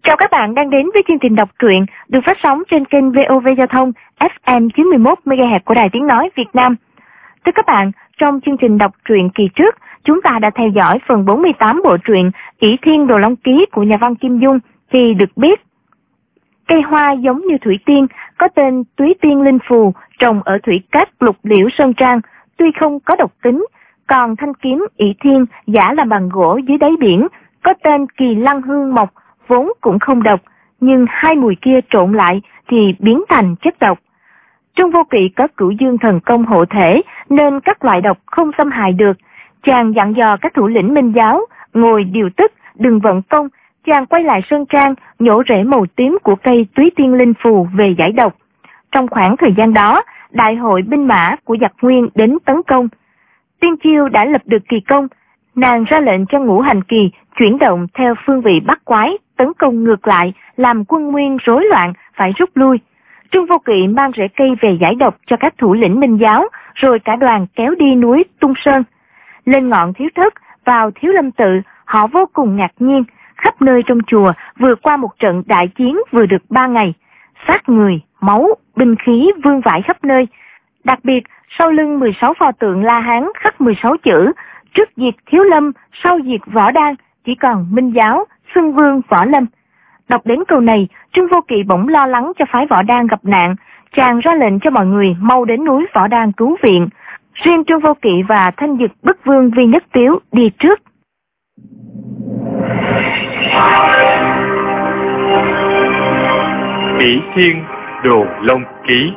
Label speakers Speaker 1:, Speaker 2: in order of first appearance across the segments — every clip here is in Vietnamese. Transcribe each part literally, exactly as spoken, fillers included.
Speaker 1: Chào các bạn đang đến với chương trình đọc truyện được phát sóng trên kênh vê o vê Giao thông ép em chín mươi mốt mê ga héc của Đài Tiếng Nói Việt Nam. Thưa các bạn, trong chương trình đọc truyện kỳ trước, chúng ta đã theo dõi phần bốn mươi tám bộ truyện Ỷ Thiên Đồ Long Ký của nhà văn Kim Dung thì được biết cây hoa giống như thủy tiên có tên Túy Tiên Linh Phù trồng ở thủy cát Lục Liễu Sơn Trang, tuy không có độc tính, còn thanh kiếm Ỷ Thiên giả làm bằng gỗ dưới đáy biển có tên Kỳ Lăng Hương Mộc vốn cũng không độc, nhưng hai mùi kia trộn lại thì biến thành chất độc. Trương Vô Kỵ có Cửu Dương thần công hộ thể nên các loại độc không xâm hại được. Chàng dặn dò các thủ lĩnh Minh giáo ngồi điều tức, đừng vận công. Chàng quay lại sơn trang, nhổ rễ màu tím của cây Túy Tiên Linh Phù về giải độc. Trong khoảng thời gian đó, đại hội binh mã của giặc Nguyên đến tấn công. Tiên Chiêu đã lập được kỳ công, nàng ra lệnh cho Ngũ Hành Kỳ chuyển động theo phương vị bắt quái, tấn công ngược lại, làm quân Nguyên rối loạn, phải rút lui. Trương Vô Kỵ mang rễ cây về giải độc cho các thủ lĩnh Minh giáo, rồi cả đoàn kéo đi núi Tung Sơn. Lên ngọn Thiếu Thất, vào Thiếu Lâm Tự, họ vô cùng ngạc nhiên. Khắp nơi trong chùa vừa qua một trận đại chiến vừa được ba ngày. Xác người, máu, binh khí vương vãi khắp nơi. Đặc biệt, sau lưng mười sáu pho tượng La Hán khắc mười sáu chữ, trước diệt Thiếu Lâm, sau diệt Võ Đan, chỉ còn Minh giáo, xưng vương Võ Lâm. Đọc đến câu này, Trương Vô Kỵ bỗng lo lắng cho phái Võ Đan gặp nạn. Chàng ra lệnh cho mọi người mau đến núi Võ Đan cứu viện. Riêng Trương Vô Kỵ và Thanh Dực Bức Vương Vi Nhất Tiếu đi trước.
Speaker 2: Ỷ Thiên Đồ Long Ký.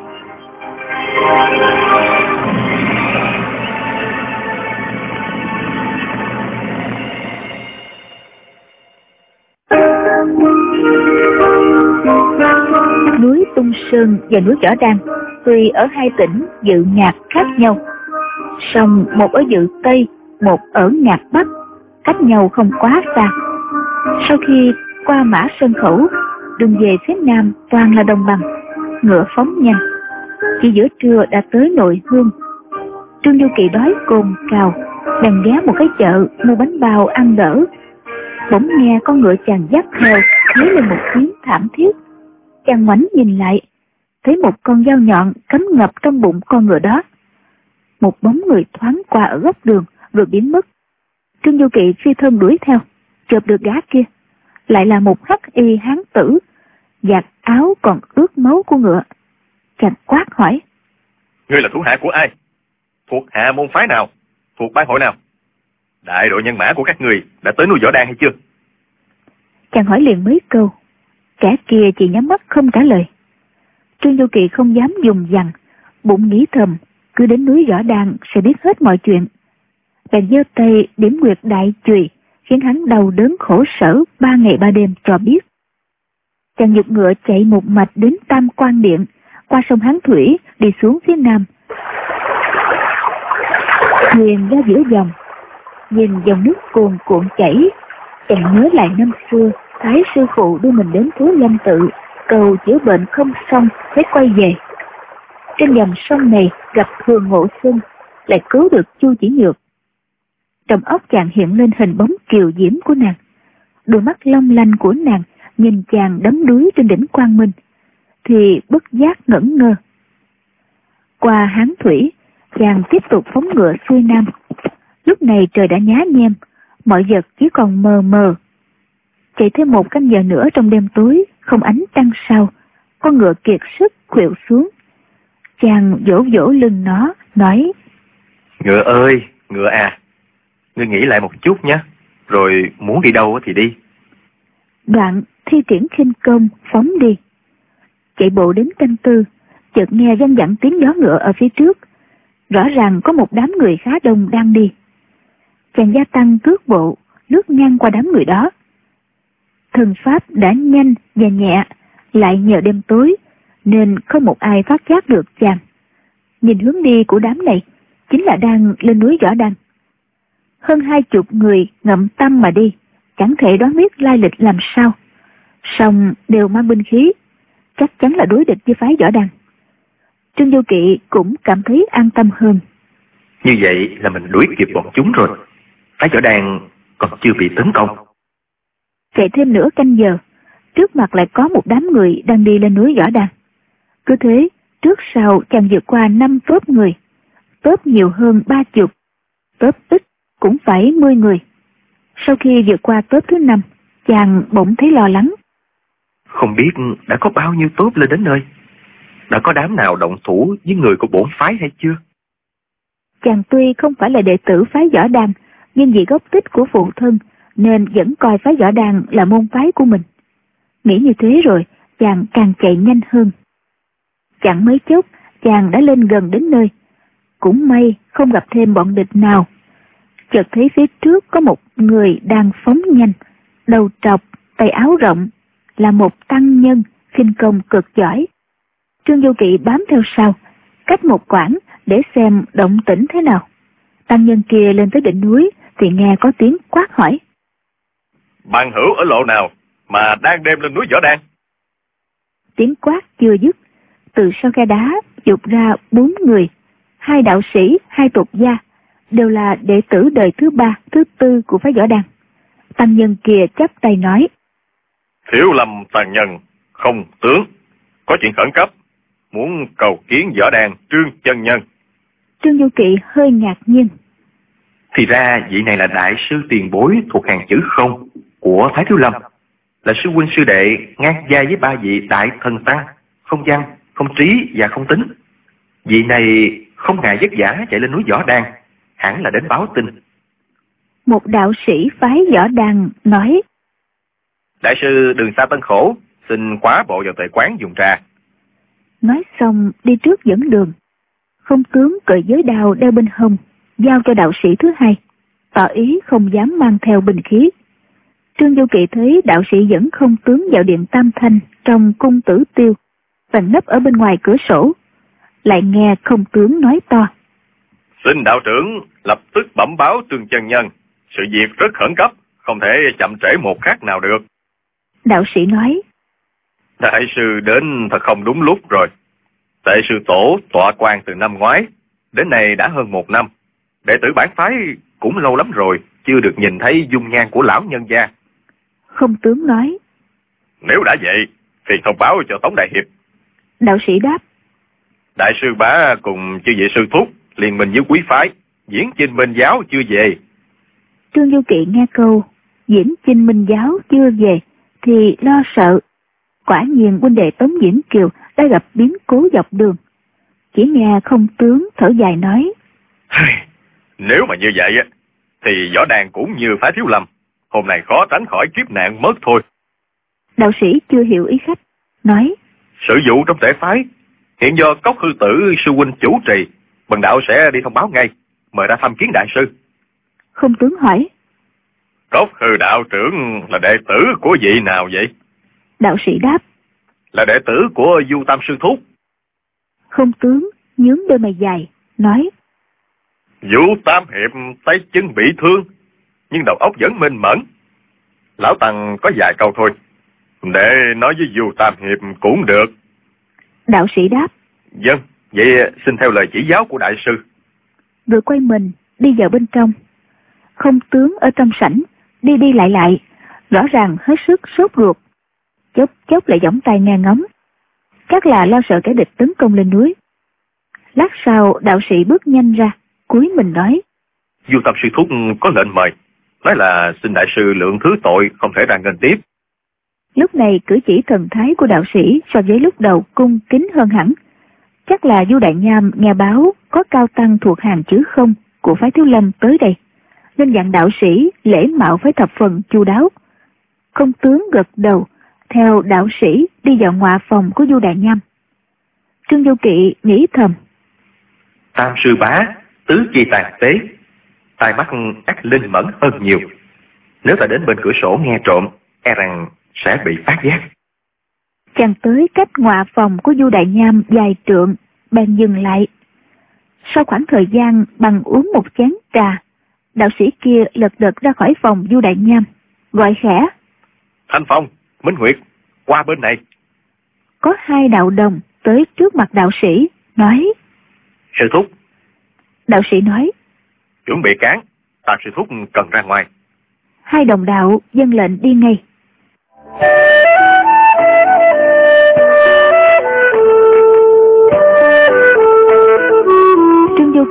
Speaker 3: Núi Tung Sơn và núi Võ Đan tuy ở hai tỉnh Dự Ngạc khác nhau, song một ở Dự Tây, một ở Ngạc Bắc, cách nhau không quá xa. Sau khi qua Mã Sơn Khẩu, đường về phía nam toàn là đồng bằng, ngựa phóng nhanh. Chỉ giữa trưa đã tới Nội Hương. Trương Vô Kỵ đói cồn cào, bèn ghé một cái chợ mua bánh bao ăn đỡ. Bỗng nghe con ngựa chàng dắt theo thấy lên một tiếng thảm thiết. Chàng ngoảnh nhìn lại, thấy một con dao nhọn cắm ngập trong bụng con ngựa đó. Một bóng người thoáng qua ở góc đường rồi biến mất. Trương Vô Kỵ phi thân đuổi theo, chộp được gã kia, lại là một hắc y hán tử, giặt áo còn ướt máu của ngựa. Chàng quát hỏi:
Speaker 2: Ngươi là thủ hạ của ai? Thuộc hạ môn phái nào? Thuộc bang hội nào? Đại đội nhân mã của các người đã tới núi Võ Đan hay chưa?
Speaker 3: Chàng hỏi liền mấy câu, kẻ kia chỉ nhắm mắt không trả lời. Trương Vô Kỵ không dám dùng dằn, bụng nghĩ thầm cứ đến núi Võ Đan sẽ biết hết mọi chuyện. Bèn giơ tay điểm nguyệt đại chùy, khiến hắn đau đớn khổ sở ba ngày ba đêm cho biết. Chàng giục ngựa chạy một mạch đến Tam Quan Điện, qua sông Hán Thủy đi xuống phía nam. Thuyền ra giữa dòng, nhìn dòng nước cuồn cuộn chảy, chàng nhớ lại năm xưa Thái sư phụ đưa mình đến Thiếu Lâm Tự cầu chữa bệnh không xong mới quay về. Trên dòng sông này gặp Thường Ngộ Xuân, lại cứu được Chu Chỉ Nhược. Trong óc chàng hiện lên hình bóng kiều diễm của nàng, đôi mắt long lanh của nàng nhìn chàng đắm đuối trên đỉnh Quang Minh, thì bất giác ngẩn ngơ. Qua Hán Thủy, chàng tiếp tục phóng ngựa xuôi nam. Lúc này trời đã nhá nhem, mọi vật chỉ còn mờ mờ. Chạy thêm một canh giờ nữa trong đêm tối, không ánh trăng sao, con ngựa kiệt sức khuỵu xuống. Chàng vỗ vỗ lưng nó, nói:
Speaker 2: Ngựa ơi, ngựa à, ngươi nghĩ lại một chút nhé, rồi muốn đi đâu thì đi.
Speaker 3: Đoạn thi triển khinh công phóng đi. Chạy bộ đến canh tư, chợt nghe vang vẳng tiếng gió ngựa ở phía trước. Rõ ràng có một đám người khá đông đang đi. Chàng gia tăng cước bộ, lướt ngang qua đám người đó. Thần pháp đã nhanh và nhẹ, lại nhờ đêm tối, nên không một ai phát giác được chàng. Nhìn hướng đi của đám này, chính là đang lên núi Võ Đan. Hơn hai chục người ngậm tâm mà đi, chẳng thể đoán biết lai lịch làm sao. Song đều mang binh khí, chắc chắn là đối địch với phái Võ Đan. Trương Vô Kỵ cũng cảm thấy an tâm hơn.
Speaker 2: Như vậy là mình đuổi kịp bọn chúng rồi. Phái Võ Đan còn chưa bị tấn công.
Speaker 3: Chạy thêm nửa canh giờ, trước mặt lại có một đám người đang đi lên núi Võ Đăng. Cứ thế, trước sau chàng vượt qua năm tốp người, tốp nhiều hơn ba chục, tốp ít cũng phải mươi người. Sau khi vượt qua tốp thứ năm, chàng bỗng thấy lo lắng.
Speaker 2: Không biết đã có bao nhiêu tốp lên đến nơi? Đã có đám nào động thủ với người của bổn phái hay chưa?
Speaker 3: Chàng tuy không phải là đệ tử phái Võ Đăng, nhưng vì gốc tích của phụ thân nên vẫn coi phái Võ Đăng là môn phái của mình. Nghĩ như thế rồi, chàng càng chạy nhanh hơn. Chẳng mấy chốc, chàng đã lên gần đến nơi. Cũng may không gặp thêm bọn địch nào. Chợt thấy phía trước có một người đang phóng nhanh, đầu trọc, tay áo rộng, là một tăng nhân khinh công cực giỏi. Trương Vô Kỵ bám theo sau, cách một quãng để xem động tĩnh thế nào. Tăng nhân kia lên tới đỉnh núi thì nghe có tiếng quát hỏi:
Speaker 2: Bằng hữu ở lộ nào mà đang đêm lên núi Võ Đăng?
Speaker 3: Tiếng quát chưa dứt, từ sau khe đá vụt ra bốn người, hai đạo sĩ, hai tục gia, đều là đệ tử đời thứ ba, thứ tư của phái Võ Đăng. Tăng nhân kia chắp tay nói:
Speaker 2: Thiếu lâm tăng nhân, không tướng, có chuyện khẩn cấp, muốn cầu kiến Võ Đăng Trương chân nhân.
Speaker 3: Trương Vô Kỵ hơi ngạc nhiên.
Speaker 2: Thì ra vị này là đại sư tiền bối thuộc hàng chữ không của Thái Thiếu Lâm, là sư huynh sư đệ ngang vai với ba vị đại thần tăng, không văn, không trí và không tính. Vị này không ngại vất vả chạy lên núi Võ Đăng, hẳn là đến báo tin.
Speaker 3: Một đạo sĩ phái Võ Đăng nói:
Speaker 2: Đại sư đường xa tân khổ, xin khóa bộ vào tề quán dùng trà.
Speaker 3: Nói xong đi trước dẫn đường. Không tướng cởi giới đao đeo bên hông, giao cho đạo sĩ thứ hai, tỏ ý không dám mang theo binh khí. Trương Vô Kỵ thấy đạo sĩ dẫn không tướng vào điện Tam Thanh trong cung Tử Tiêu, và nấp ở bên ngoài cửa sổ. Lại nghe không tướng nói to:
Speaker 2: Xin đạo trưởng lập tức bẩm báo Trương chân nhân, sự việc rất khẩn cấp, không thể chậm trễ một khắc nào được.
Speaker 3: Đạo sĩ nói:
Speaker 2: Đại sư đến thật không đúng lúc rồi. Tệ sư tổ tọa quan từ năm ngoái, đến nay đã hơn một năm. Đệ tử bản phái cũng lâu lắm rồi, chưa được nhìn thấy dung nhan của lão nhân gia.
Speaker 3: Không tướng nói:
Speaker 2: Nếu đã vậy, thì thông báo cho Tống Đại Hiệp.
Speaker 3: Đạo sĩ đáp:
Speaker 2: Đại sư bá cùng chư vị sư thúc liên minh với quý phái, diễn chinh minh giáo chưa về.
Speaker 3: Trương Vô Kỵ nghe câu diễn chinh minh giáo chưa về thì lo sợ. Quả nhiên huynh đệ Tống Diễn Kiều đã gặp biến cố dọc đường. Chỉ nghe không tướng thở dài nói:
Speaker 2: Nếu mà như vậy thì Võ Đăng cũng như phái Thiếu Lâm, hôm nay khó tránh khỏi kiếp nạn mất thôi.
Speaker 3: Đạo sĩ chưa hiểu ý khách, nói:
Speaker 2: Sự vụ trong tể phái hiện do Cốc Hư Tử sư huynh chủ trì, bần đạo sẽ đi thông báo ngay, mời ra thăm kiến đại sư.
Speaker 3: Không tướng hỏi:
Speaker 2: Cốc Hư đạo trưởng là đệ tử của vị nào vậy?
Speaker 3: Đạo sĩ đáp:
Speaker 2: Là đệ tử của Du Tam sư thúc.
Speaker 3: Không tướng nhướng đôi mày dài, nói:
Speaker 2: Du Tam hiệp tay chân bị thương, nhưng đầu óc vẫn minh mẫn. Lão Tăng có vài câu thôi, để nói với Du Tam hiệp cũng được.
Speaker 3: Đạo sĩ đáp:
Speaker 2: Vâng, vậy xin theo lời chỉ giáo của đại sư.
Speaker 3: Rồi quay mình đi vào bên trong. Không tướng ở trong sảnh đi đi lại lại, rõ ràng hết sức sốt ruột. Chốc chốc lại giỏng tay nghe ngóng, chắc là lo sợ kẻ địch tấn công lên núi. Lát sau đạo sĩ bước nhanh ra, cúi mình nói:
Speaker 2: Du Tam sư thúc có lệnh mời, nói là xin đại sư lượng thứ tội, không thể ra nghênh tiếp.
Speaker 3: Lúc này cử chỉ thần thái của đạo sĩ so với lúc đầu cung kính hơn hẳn. Chắc là Du Đại Nham nghe báo có cao tăng thuộc hàng chữ không của phái Thiếu Lâm tới đây, nên dặn đạo sĩ lễ mạo phải thập phần chu đáo. Không tướng gật đầu, theo đạo sĩ đi vào ngoại phòng của Du Đại Nham. Trương Vô Kỵ nghĩ thầm:
Speaker 2: Tam sư bá tứ chi tàn tế, tai mắt ác linh mẫn hơn nhiều. Nếu ta đến bên cửa sổ nghe trộm, e rằng sẽ bị phát giác.
Speaker 3: Chàng tới cách ngoại phòng của Du Đại Nham vài trượng, bèn dừng lại. Sau khoảng thời gian bằng uống một chén trà, đạo sĩ kia lật đật ra khỏi phòng Du Đại Nham, gọi khẽ:
Speaker 2: Thanh Phong, Minh Nguyệt, qua bên này.
Speaker 3: Có hai đạo đồng tới trước mặt đạo sĩ, nói:
Speaker 2: Sư thúc.
Speaker 3: Đạo sĩ nói:
Speaker 2: Chuẩn bị cán, Tam sư thúc cần ra ngoài.
Speaker 3: Hai đồng đạo dâng lệnh đi ngay.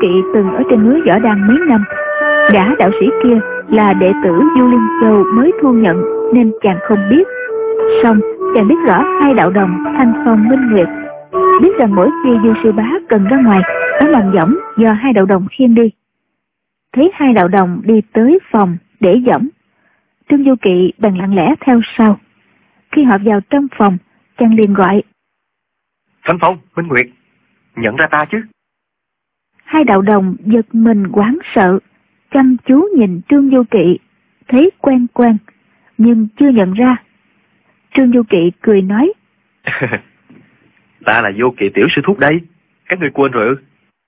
Speaker 3: Kỵ từng ở trên núi Võ Đăng mấy năm. Gã đạo sĩ kia là đệ tử Du Linh Châu mới thu nhận nên chàng không biết. Song chàng biết rõ hai đạo đồng Thanh Phong, Minh Nguyệt, biết rằng mỗi khi Du Sư Bá cần ra ngoài có lòng võng do hai đạo đồng khiêng đi. Thấy hai đạo đồng đi tới phòng để võng, Trương Du Kỵ bèn lặng lẽ theo sau. Khi họ vào trong phòng, chàng liền gọi:
Speaker 2: Thanh Phong, Minh Nguyệt, nhận ra ta chứ?
Speaker 3: Hai đạo đồng giật mình hoảng sợ, chăm chú nhìn Trương Du Kỵ, thấy quen quen nhưng chưa nhận ra. Trương Du Kỵ cười nói:
Speaker 2: Ta là Vô Kỵ tiểu sư thúc đây, các ngươi quên rồi ư?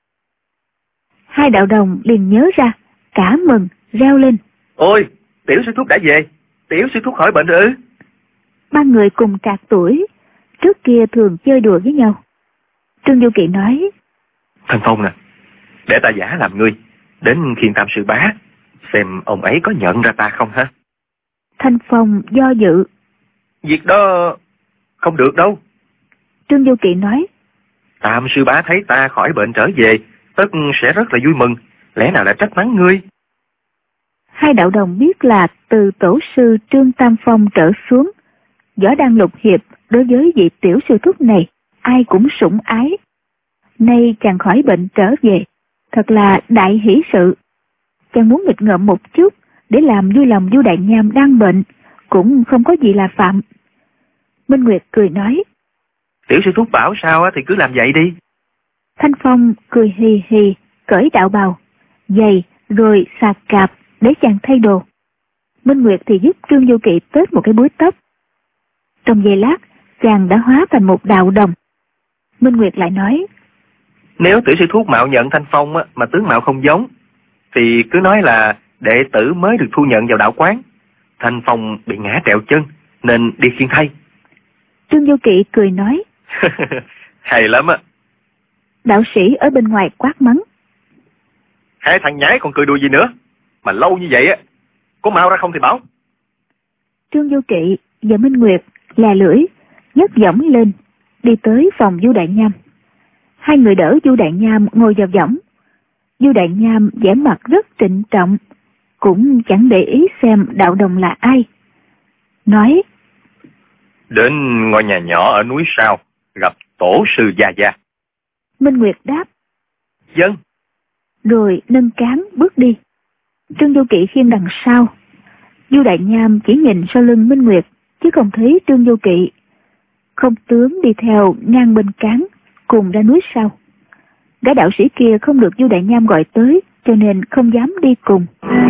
Speaker 3: Hai đạo đồng liền nhớ ra, cả mừng reo lên:
Speaker 2: Ôi, tiểu sư thúc đã về, tiểu sư thúc khỏi bệnh rồi ư?
Speaker 3: Ba người cùng trạc tuổi, trước kia thường chơi đùa với nhau. Trương Du Kỵ nói:
Speaker 2: Thanh Phong nè, để ta giả làm ngươi, đến Khiên Tam sư bá, xem ông ấy có nhận ra ta không ha?
Speaker 3: Thanh Phong do dự:
Speaker 2: Việc đó không được đâu.
Speaker 3: Trương Du Kỵ nói:
Speaker 2: Tam sư bá thấy ta khỏi bệnh trở về, tất sẽ rất là vui mừng, lẽ nào lại trách mắng ngươi?
Speaker 3: Hai đạo đồng biết là từ tổ sư Trương Tam Phong trở xuống, Võ Đăng lục hiệp đối với vị tiểu sư thúc này ai cũng sủng ái. Nay chàng khỏi bệnh trở về, thật là đại hỷ sự. Chàng muốn nghịch ngợm một chút để làm vui lòng Du Đại Nham đang bệnh, cũng không có gì là phạm. Minh Nguyệt cười nói:
Speaker 2: Tiểu sư thúc bảo sao thì cứ làm vậy đi.
Speaker 3: Thanh Phong cười hì hì, cởi đạo bào, giày rồi xà cạp để chàng thay đồ. Minh Nguyệt thì giúp Trương Du Kỵ tết một cái búi tóc. Trong giây lát, chàng đã hóa thành một đạo đồng. Minh Nguyệt lại nói:
Speaker 2: Nếu tiểu sư thúc mạo nhận Thanh Phong mà tướng mạo không giống, thì cứ nói là đệ tử mới được thu nhận vào đạo quán. Thanh Phong bị ngã trẹo chân nên đi khiêng thay.
Speaker 3: Trương Du Kỵ cười nói:
Speaker 2: Hay lắm á.
Speaker 3: Đạo sĩ ở bên ngoài quát mắng:
Speaker 2: Hai thằng nhái còn cười đùa gì nữa, mà lâu như vậy á, có mau ra không thì báo.
Speaker 3: Trương Du Kỵ và Minh Nguyệt là lưỡi nhấc võng lên, đi tới phòng Du Đại Nham. Hai người đỡ Du Đại Nham ngồi vào võng. Du Đại Nham vẻ mặt rất trịnh trọng, cũng chẳng để ý xem đạo đồng là ai. Nói:
Speaker 2: Đến ngôi nhà nhỏ ở núi Sao, gặp tổ sư Gia Gia.
Speaker 3: Minh Nguyệt đáp:
Speaker 2: Dân.
Speaker 3: Rồi nâng cán bước đi. Trương Du Kỵ khiêng đằng sau. Du Đại Nham chỉ nhìn sau lưng Minh Nguyệt, chứ không thấy Trương Du Kỵ. Không tướng đi theo ngang bên cán, cùng ra núi Sao. Gã đạo sĩ kia không được Du Đại Nham gọi tới, cho nên không dám đi cùng.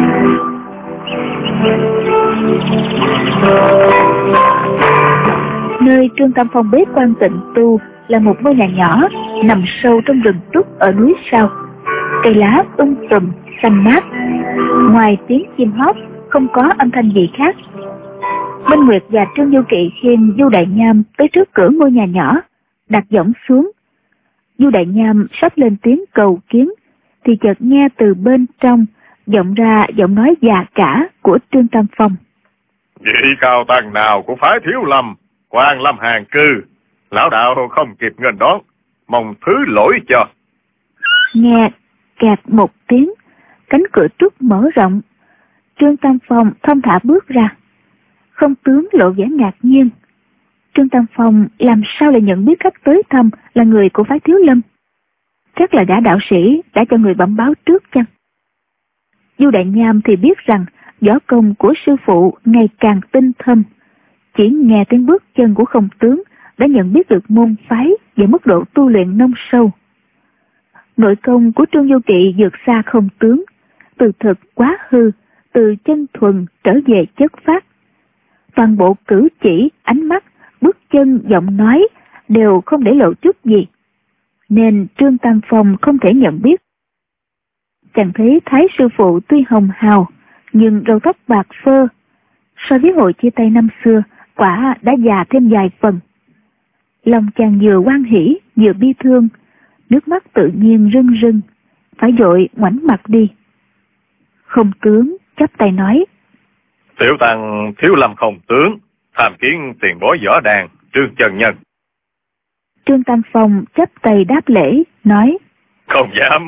Speaker 3: Nơi Trương Tam Phong bế quan tịnh tu là một ngôi nhà nhỏ nằm sâu trong rừng trúc ở núi Sao. Cây lá um tùm xanh mát, ngoài tiếng chim hót không có âm thanh gì khác. Minh Nguyệt và Trương Du Kỵ khiêng Du Đại Nham tới trước cửa ngôi nhà nhỏ, đặt võng xuống. Du Đại Nham sắp lên tiếng cầu kiến thì chợt nghe từ bên trong vọng ra giọng nói già cả của Trương Tam Phong:
Speaker 4: Vị cao tăng nào của phái Thiếu Lâm, Quan Lâm hàng cư, lão đạo không kịp nghênh đón, mong thứ lỗi cho.
Speaker 3: Nghe kẹt một tiếng, cánh cửa trúc mở rộng. Trương Tam Phong thong thả bước ra. Không tướng lộ vẻ ngạc nhiên. Trương Tam Phong làm sao lại nhận biết khách tới thăm là người của phái Thiếu Lâm? Chắc là gã đạo sĩ đã cho người bẩm báo trước chăng? Du Đại Nham thì biết rằng võ công của sư phụ ngày càng tinh thâm. Chỉ nghe tiếng bước chân của Không tướng đã nhận biết được môn phái và mức độ tu luyện nông sâu. Nội công của Trương Du Kỵ vượt xa Không tướng, từ thực quá hư, từ chân thuần trở về chất phát. Toàn bộ cử chỉ, ánh mắt, bước chân, giọng nói đều không để lộ chút gì, nên Trương Tam Phong không thể nhận biết. Chàng thấy Thái sư phụ tuy hồng hào, nhưng râu tóc bạc phơ, so với hồi chia tay năm xưa, quả đã già thêm vài phần. Lòng chàng vừa hoan hỉ, vừa bi thương, nước mắt tự nhiên rưng rưng, phải vội ngoảnh mặt đi. Không tướng chắp tay nói:
Speaker 4: Tiểu tăng Thiếu Lâm Không tướng, tham kiến tiền bối Võ Đàn, Trương chân nhân.
Speaker 3: Trương Tam Phong chắp tay đáp lễ, nói:
Speaker 4: Không dám,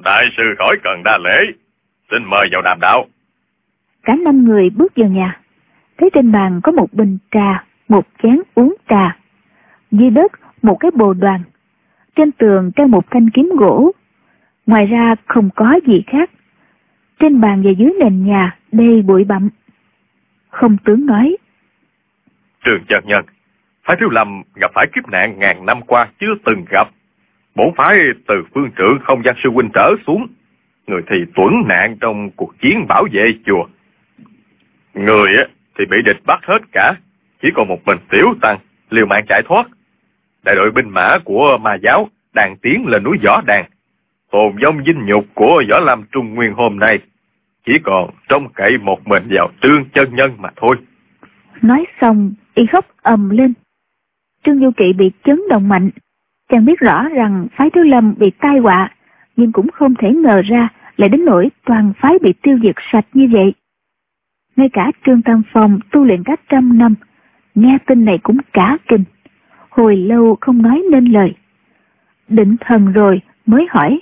Speaker 4: Đại sư khỏi cần đa lễ, xin mời vào đàm đạo.
Speaker 3: Cả năm người bước vào nhà, thấy trên bàn có một bình trà, một chén uống trà. Dưới đất một cái bồ đoàn, trên tường treo một thanh kiếm gỗ. Ngoài ra không có gì khác. Trên bàn và dưới nền nhà đầy bụi bặm. Không tướng nói:
Speaker 4: Trường Chân Nhân, phái Thiếu Lâm gặp phải kiếp nạn ngàn năm qua chưa từng gặp. Bổn phái từ phương trưởng Không Gian sư huynh trở xuống, người thì tuẫn nạn trong cuộc chiến bảo vệ chùa. Người thì bị địch bắt hết cả, chỉ còn một mình Tiểu Tăng liều mạng chạy thoát. Đại đội binh mã của Ma giáo đang tiến lên núi Võ Đàn. Hồn vong vinh nhục của Võ Lâm Trung Nguyên hôm nay chỉ còn trông cậy một mình vào Trương Chân Nhân mà thôi.
Speaker 3: Nói xong y khóc ầm lên. Trương Du Kỵ bị chấn động mạnh. Chàng biết rõ rằng phái Thiếu Lâm bị tai họa, nhưng cũng không thể ngờ ra lại đến nỗi toàn phái bị tiêu diệt sạch như vậy. Ngay cả Trương Tam Phong tu luyện cả trăm năm, nghe tin này cũng cả kinh, hồi lâu không nói nên lời. Định thần rồi mới hỏi: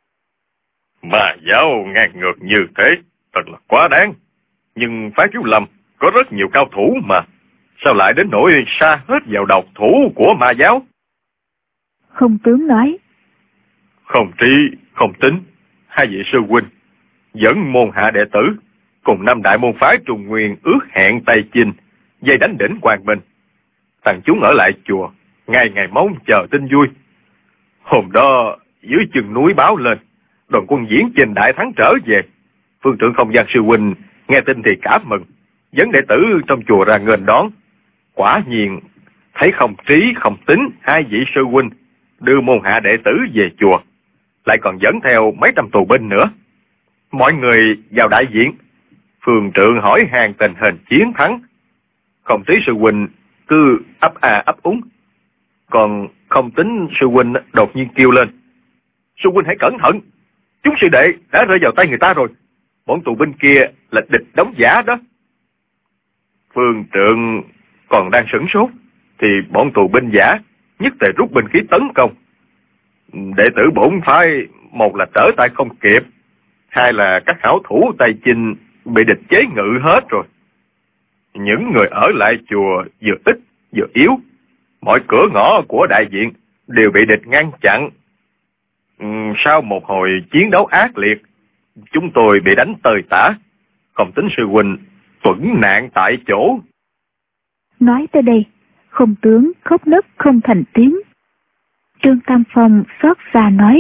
Speaker 4: Ma giáo ngang ngược như thế thật là quá đáng, nhưng phái Thiếu Lâm có rất nhiều cao thủ mà, sao lại đến nỗi sa hết vào độc thủ của Ma giáo?
Speaker 3: Không tướng nói:
Speaker 4: Không Trí, Không Tính, hai vị sư huynh dẫn môn hạ đệ tử cùng năm đại môn phái Trung Nguyên ước hẹn Tây Chinh dây đánh đỉnh Quang Minh. Thằng chúng ở lại chùa ngày ngày mong chờ tin vui. Hôm đó dưới chân núi báo lên đoàn quân Diễn Trình đại thắng trở về. Phương trưởng Không Gian sư huynh nghe tin thì cảm mừng, dẫn đệ tử trong chùa ra nghênh đón. Quả nhiên thấy Không Trí, Không Tính hai vị sư huynh đưa môn hạ đệ tử về chùa, lại còn dẫn theo mấy trăm tù binh nữa. Mọi người vào đại viện, phương trượng hỏi hàng tình hình chiến thắng. Không Trí sư huynh cứ ấp à ấp úng, còn Không Tính sư huynh đột nhiên kêu lên: Sư huynh hãy cẩn thận, chúng sư đệ đã rơi vào tay người ta rồi, bọn tù binh kia là địch đóng giả đó. Phương trượng còn đang sửng sốt thì bọn tù binh giả nhất tề rút binh khí tấn công. Đệ tử bổn phái một là trở tay không kịp, hai là các hảo thủ Tây Chinh bị địch chế ngự hết rồi. Những người ở lại chùa vừa ít vừa yếu, mọi cửa ngõ của đại viện đều bị địch ngăn chặn. Sau một hồi chiến đấu ác liệt, chúng tôi bị đánh tơi tả. Không Tính sư huynh tuẫn nạn tại chỗ.
Speaker 3: Nói tới đây, Không tướng khóc nấc không thành tiếng. Trương Tam Phong xót xa nói: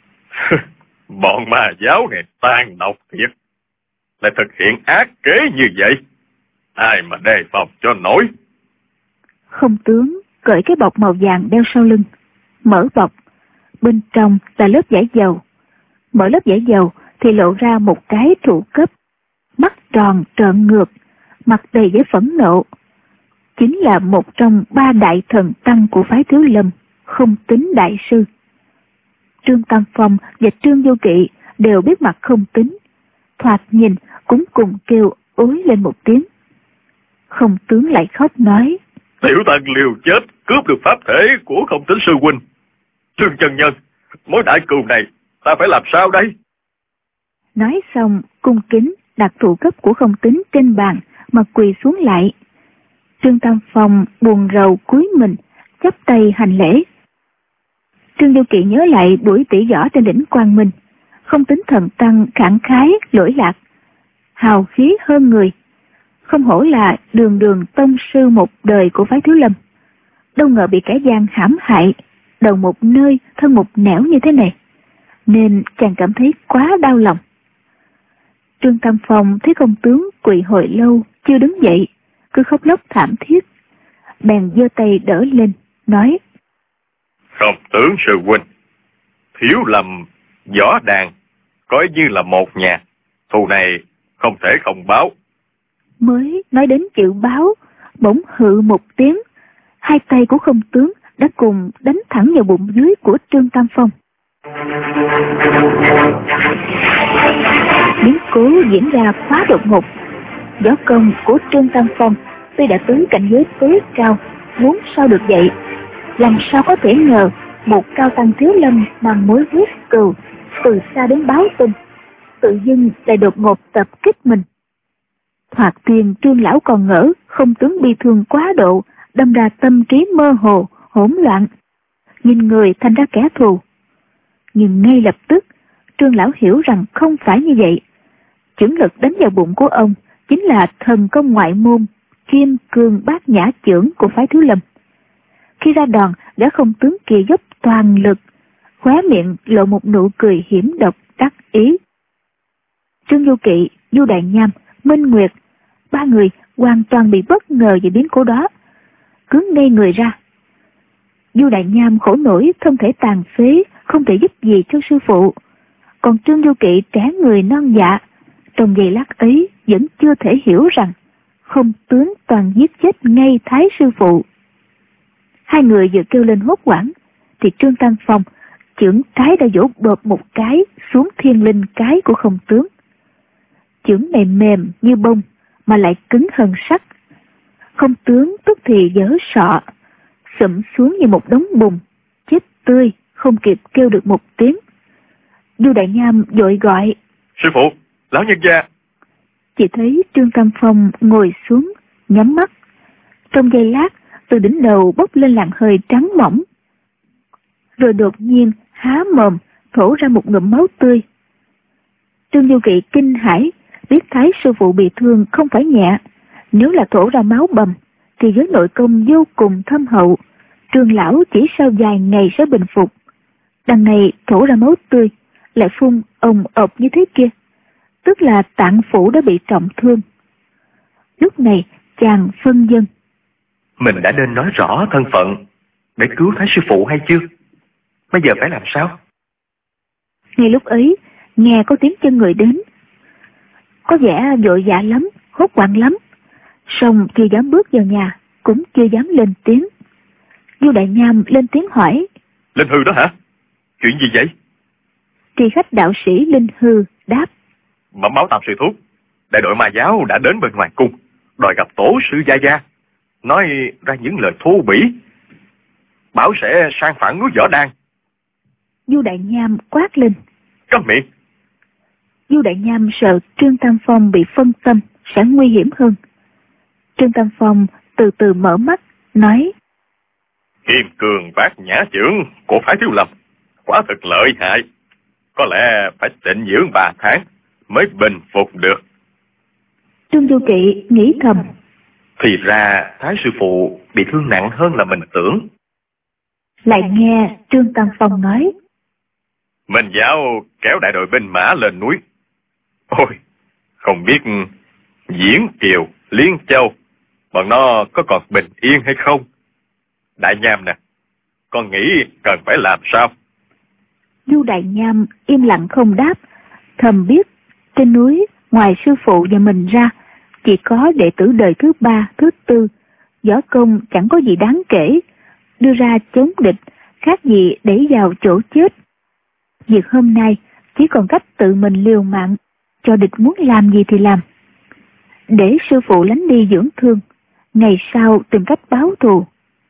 Speaker 4: Bọn Ma giáo này tàn độc thiệt, lại thực hiện ác kế như vậy, ai mà đề phòng cho nổi.
Speaker 3: Không tướng cởi cái bọc màu vàng đeo sau lưng, mở bọc, bên trong là lớp vải dầu. Mở lớp vải dầu thì lộ ra một cái trụ cấp, mắt tròn trợn ngược, mặt đầy vẻ phẫn nộ. Chính là một trong ba đại thần tăng của phái Thiếu Lâm, Không Tính đại sư. Trương Tam Phong và Trương Du Kỵ đều biết mặt Không Tính, thoạt nhìn cũng cùng kêu ối lên một tiếng. Không tướng lại khóc nói:
Speaker 4: Tiểu Tăng liều chết cướp được pháp thể của Không Tính sư huynh. Trương Chân Nhân, mối đại cừu này ta phải làm sao đây?
Speaker 3: Nói xong cung kính đặt trụ cấp của Không Tính trên bàn mà quỳ xuống lại. Trương Tam Phong buồn rầu cúi mình chắp tay hành lễ. Trương Du Kỵ nhớ lại buổi tỷ võ trên đỉnh Quang Minh, Không Tính thần tăng khẳng khái lỗi lạc, hào khí hơn người, không hổ là đường đường tông sư một đời của phái Thiếu Lâm. Đâu ngờ bị kẻ gian hãm hại, đầu một nơi thân một nẻo như thế này, nên chàng cảm thấy quá đau lòng. Trương Tam Phong thấy Không tướng quỳ hồi lâu chưa đứng dậy, cứ khóc lóc thảm thiết, bèn giơ tay đỡ lên nói:
Speaker 4: Không tướng sư huynh, Thiếu Lâm Võ Đàn coi như là một nhà, thù này không thể không báo.
Speaker 3: Mới nói đến chữ báo, bỗng hự một tiếng, hai tay của Không tướng đã cùng đánh thẳng vào bụng dưới của Trương Tam Phong. Biến cố diễn ra quá đột ngột. Võ công của Trương Tam Phong tuy đã tới cảnh giới tối cao, muốn sao được vậy, làm sao có thể ngờ một cao tăng Thiếu Lâm mang mối huyết cừu từ xa đến báo tin, tự dưng lại đột ngột tập kích mình. Thoạt tiên Trương lão còn ngỡ không tướng bi thương quá độ, đâm ra tâm trí mơ hồ, hỗn loạn, nhìn người thành ra kẻ thù. Nhưng ngay lập tức Trương lão hiểu rằng không phải như vậy. Chưởng lực đánh vào bụng của ông chính là thần công ngoại môn Kim Cương Bát Nhã chưởng của phái Thiếu Lâm. Khi ra đòn, gã không tướng kia dốc toàn lực, khóe miệng lộ một nụ cười hiểm độc đắc ý. Trương Du Kỵ, Du Đại Nham, Minh Nguyệt, ba người hoàn toàn bị bất ngờ về biến cố đó, cứ ngây người ra. Du Đại Nham khổ nổi thân thể tàn phế, không thể giúp gì cho sư phụ. Còn Trương Du Kỵ trẻ người non dạ, trong giây lát ấy vẫn chưa thể hiểu rằng không tướng toàn giết chết ngay Thái sư phụ. Hai người vừa kêu lên hốt hoảng thì Trương Tam Phong chưởng trái đã vỗ bợp một cái xuống thiên linh cái của không tướng. Chưởng này mềm như bông mà lại cứng hơn sắt. Không tướng tức thì vỡ sọ, sụm xuống như một đống bùn, chết tươi, không kịp kêu được một tiếng. Du Đại Nham vội gọi:
Speaker 4: Sư phụ, lão nhân gia.
Speaker 3: Chỉ thấy Trương Tam Phong ngồi xuống, nhắm mắt. Trong giây lát, từ đỉnh đầu bốc lên làn hơi trắng mỏng. Rồi đột nhiên há mồm, thổ ra một ngụm máu tươi. Trương Du Kỵ kinh hãi, biết Thái sư phụ bị thương không phải nhẹ. Nếu là thổ ra máu bầm, thì với nội công vô cùng thâm hậu, Trương lão chỉ sau vài ngày sẽ bình phục. Đằng này thổ ra máu tươi, lại phun ồng ộp như thế kia, tức là tạng phủ đã bị trọng thương. Lúc này chàng phân vân:
Speaker 2: mình đã nên nói rõ thân phận để cứu Thái sư phụ hay chưa? Bây giờ phải làm sao?
Speaker 3: Ngay lúc ấy nghe có tiếng chân người đến, có vẻ vội vã lắm, hốt hoảng lắm, song chưa dám bước vào nhà, cũng chưa dám lên tiếng. Du Đại Nham lên tiếng hỏi:
Speaker 4: Linh Hư đó hả? Chuyện gì vậy?
Speaker 3: Tri khách đạo sĩ Linh Hư đáp:
Speaker 4: Bẩm báo tam sư thúc, đại đội ma giáo đã đến bên ngoài cung, đòi gặp tổ sư Gia Gia, nói ra những lời thô bỉ, bảo sẽ sang phản núi Võ Đan.
Speaker 3: Du Đại Nham quát lên:
Speaker 4: Câm miệng!
Speaker 3: Du Đại Nham sợ Trương Tam Phong bị phân tâm sẽ nguy hiểm hơn. Trương Tam Phong từ từ mở mắt, nói:
Speaker 4: Kim Cương Bát Nhã chưởng của phái Thiếu Lâm quả thực lợi hại, có lẽ phải tịnh dưỡng ba tháng mới bình phục được.
Speaker 3: Trương Du Kỵ nghĩ thầm:
Speaker 2: Thì ra Thái sư phụ bị thương nặng hơn là mình tưởng.
Speaker 3: Lại nghe Trương Tam Phong nói:
Speaker 4: Minh giáo kéo đại đội binh mã lên núi. Ôi, không biết Diễn Kiều, Liên Châu, bọn nó có còn bình yên hay không? Đại Nham nè, con nghĩ cần phải làm sao?
Speaker 3: Du Đại Nham im lặng không đáp, thầm biết trên núi ngoài sư phụ và mình ra chỉ có đệ tử đời thứ ba, thứ tư, võ công chẳng có gì đáng kể, đưa ra chống địch khác gì đẩy vào chỗ chết. Việc hôm nay chỉ còn cách tự mình liều mạng, cho địch muốn làm gì thì làm, để sư phụ lánh đi dưỡng thương, ngày sau tìm cách báo thù.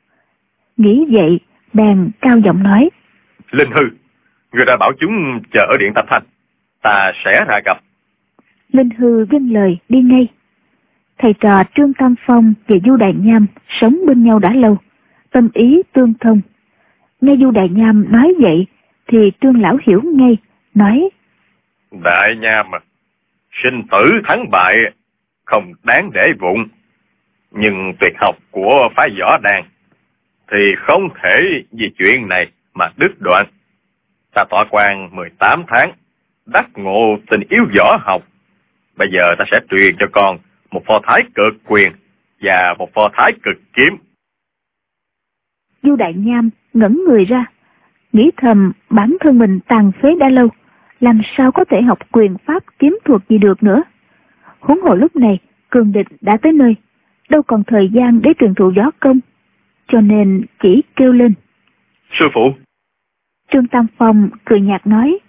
Speaker 3: Nghĩ vậy bèn cao giọng nói:
Speaker 4: Linh Hư, người đã bảo chúng chờ ở điện Tam Thanh, ta sẽ ra gặp.
Speaker 3: Linh Hư vâng lời đi ngay. Thầy trò Trương Tam Phong và Du Đại Nham sống bên nhau đã lâu, tâm ý tương thông. Nghe Du Đại Nham nói vậy thì Trương lão hiểu ngay, nói:
Speaker 4: Đại Nham à, sinh tử thắng bại không đáng để vụng, nhưng tuyệt học của phái Võ Đan thì không thể vì chuyện này mà đứt đoạn. Ta tọa quan mười tám tháng, đắc ngộ tình yêu võ học. Bây giờ ta sẽ truyền cho con một pho thái cực quyền và một pho thái cực kiếm.
Speaker 3: Du Đại Nham ngẩn người ra, nghĩ thầm bản thân mình tàn phế đã lâu, làm sao có thể học quyền pháp kiếm thuật gì được nữa. Huống hồ lúc này cường địch đã tới nơi, đâu còn thời gian để truyền thụ võ công, cho nên chỉ kêu lên:
Speaker 4: Sư phụ.
Speaker 3: Trương Tam Phong cười nhạt nói: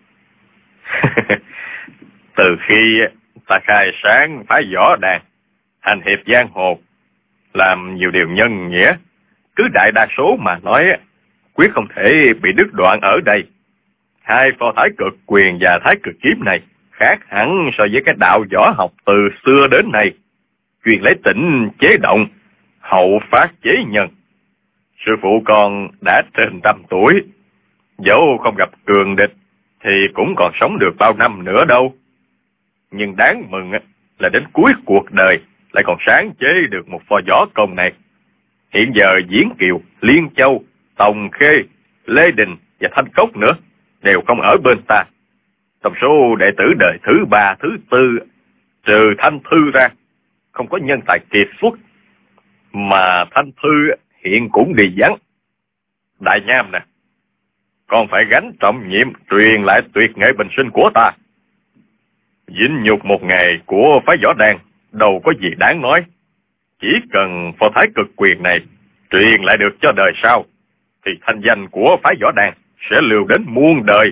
Speaker 4: Từ khi ta khai sáng phái Võ Đan, hành hiệp giang hồ, làm nhiều điều nhân nghĩa, cứ đại đa số mà nói quyết không thể bị đứt đoạn ở đây. Hai phò thái cực quyền và thái cực kiếm này khác hẳn so với cái đạo võ học từ xưa đến nay, chuyên lấy tĩnh chế động, hậu phát chế nhân. Sư phụ con đã trên trăm tuổi, dẫu không gặp cường địch thì cũng còn sống được bao năm nữa đâu. Nhưng đáng mừng là đến cuối cuộc đời lại còn sáng chế được một pho võ công này. Hiện giờ Diễn Kiều, Liên Châu, Tòng Khê, Lê Đình và Thanh Cốc nữa đều không ở bên ta. Trong số đệ tử đời thứ ba, thứ tư, trừ Thanh Thư ra, không có nhân tài kiệt xuất. Mà Thanh Thư hiện cũng đi vắng. Đại Nham nè, con phải gánh trọng nhiệm truyền lại tuyệt nghệ bình sinh của ta. Vinh nhục một ngày của phái võ đan đâu có gì đáng nói. Chỉ cần phò thái cực quyền này truyền lại được cho đời sau, thì thanh danh của phái võ đan sẽ lưu đến muôn đời.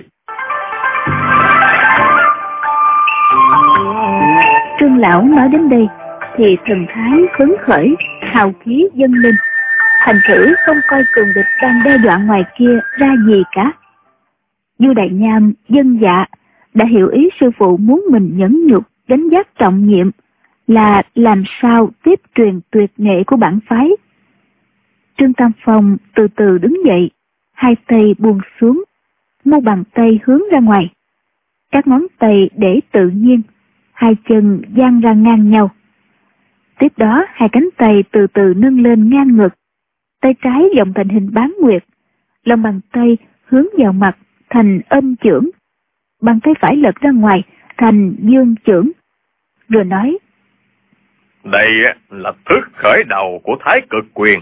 Speaker 3: Trương lão nói đến đây thì thần thái phấn khởi, hào khí dâng lên, thành thử không coi cường địch đang đe dọa ngoài kia ra gì cả. Du Đại Nham dân dạ đã hiểu ý sư phụ muốn mình nhẫn nhục đánh giác trọng nhiệm là làm sao tiếp truyền tuyệt nghệ của bản phái. Trương Tam Phong từ từ đứng dậy, hai tay buông xuống, mu bàn tay hướng ra ngoài, các ngón tay để tự nhiên, hai chân dang ra ngang nhau. Tiếp đó hai cánh tay từ từ nâng lên ngang ngực, tay trái vòng thành hình bán nguyệt, lòng bàn tay hướng vào mặt thành âm chưởng, bàn tay phải lật ra ngoài thành dương chưởng, rồi nói:
Speaker 4: Đây là thức khởi đầu của thái cực quyền.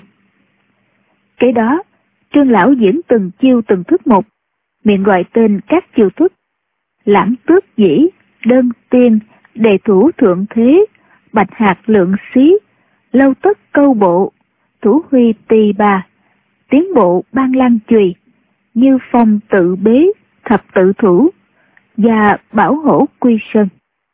Speaker 3: Kế đó Trương lão diễn từng chiêu từng thức một, miệng gọi tên các chiêu thức: lãng tước dĩ, đơn tiên, đề thủ thượng thế, bạch hạt lượng xí, lâu tất câu bộ, thủ huy tỳ bà, tiến bộ ban lan chùy, như phong tự bế, thập tự thủ và bảo hổ quy sơn.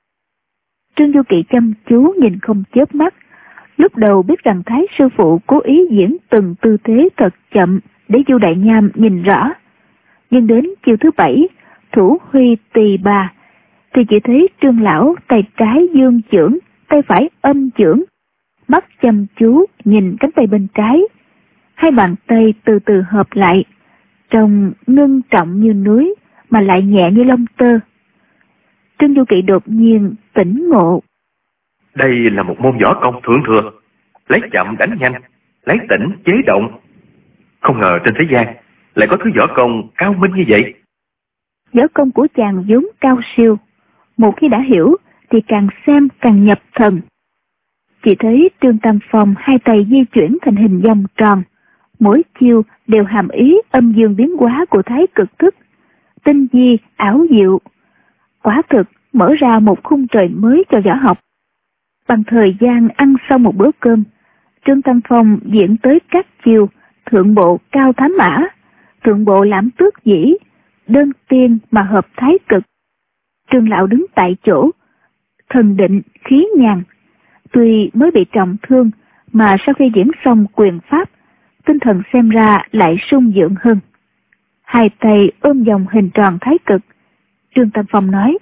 Speaker 3: Trương Du Kỵ chăm chú nhìn không chớp mắt, lúc đầu biết rằng Thái sư phụ cố ý diễn từng tư thế thật chậm để Du Đại Nham nhìn rõ, nhưng đến chiêu thứ bảy, thủ huy tỳ bà, thì chỉ thấy Trương lão tay trái dương chưởng, tay phải âm chưởng, mắt chăm chú nhìn cánh tay bên trái, hai bàn tay từ từ hợp lại, trông ngưng trọng như núi mà lại nhẹ như lông tơ. Trương Du Kỵ đột nhiên tỉnh ngộ.
Speaker 2: Đây là một môn võ công thượng thừa, lấy chậm đánh nhanh, lấy tĩnh chế động. Không ngờ trên thế gian lại có thứ võ công cao minh như vậy.
Speaker 3: Võ công của chàng vốn cao siêu, một khi đã hiểu thì càng xem càng nhập thần. Chỉ thấy Trương Tam Phong hai tay di chuyển thành hình vòng tròn, mỗi chiêu đều hàm ý âm dương biến hóa của thái cực thức, tinh vi ảo diệu, quả thực mở ra một khung trời mới cho võ học. Bằng thời gian ăn xong một bữa cơm, Trương Tam Phong diễn tới các chiêu thượng bộ cao thám mã, thượng bộ lãm tước dĩ, đơn tiên mà hợp thái cực. Trương lão đứng tại chỗ, thần định khí nhàn, tuy mới bị trọng thương mà sau khi diễn xong quyền pháp, tinh thần xem ra lại sung dưỡng hơn. Hai tay ôm vòng hình tròn thái cực, Trương Tam Phong nói: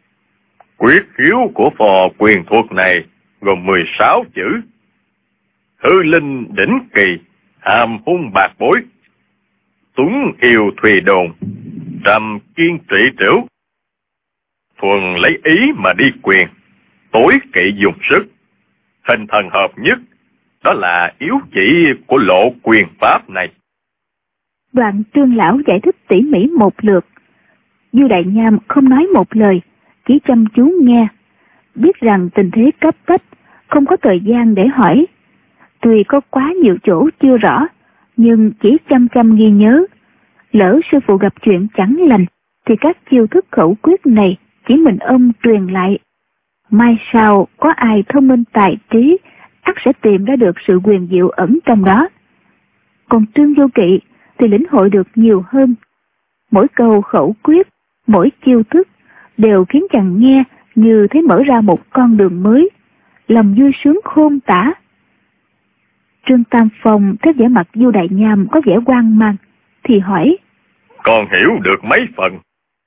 Speaker 4: Quyết khiếu của phò quyền thuật này gồm mười sáu chữ: hư linh đỉnh kỳ, hàm hung bạc bối, tuấn yêu thùy đồn, trầm kiên trị trĩu. Thuần lấy ý mà đi quyền, tối kỵ dùng sức, hình thần hợp nhất, đó là yếu chỉ của lộ quyền pháp này.
Speaker 3: Đoạn Trương lão giải thích tỉ mỉ một lượt. Du Đại Nham không nói một lời, chỉ chăm chú nghe, biết rằng tình thế cấp bách, không có thời gian để hỏi. Tuy có quá nhiều chỗ chưa rõ, nhưng chỉ chăm chăm ghi nhớ. Lỡ sư phụ gặp chuyện chẳng lành, thì các chiêu thức khẩu quyết này chỉ mình ông truyền lại. Mai sau có ai thông minh tài trí, ắt sẽ tìm ra được sự quyền diệu ẩn trong đó. Còn Trương Du Kỵ thì lĩnh hội được nhiều hơn. Mỗi câu khẩu quyết, mỗi chiêu thức đều khiến chàng nghe như thấy mở ra một con đường mới, lòng vui sướng khôn tả. Trương Tam Phong thấy vẻ mặt Du Đại Nham có vẻ hoang mang, thì hỏi:
Speaker 4: Con hiểu được mấy phần,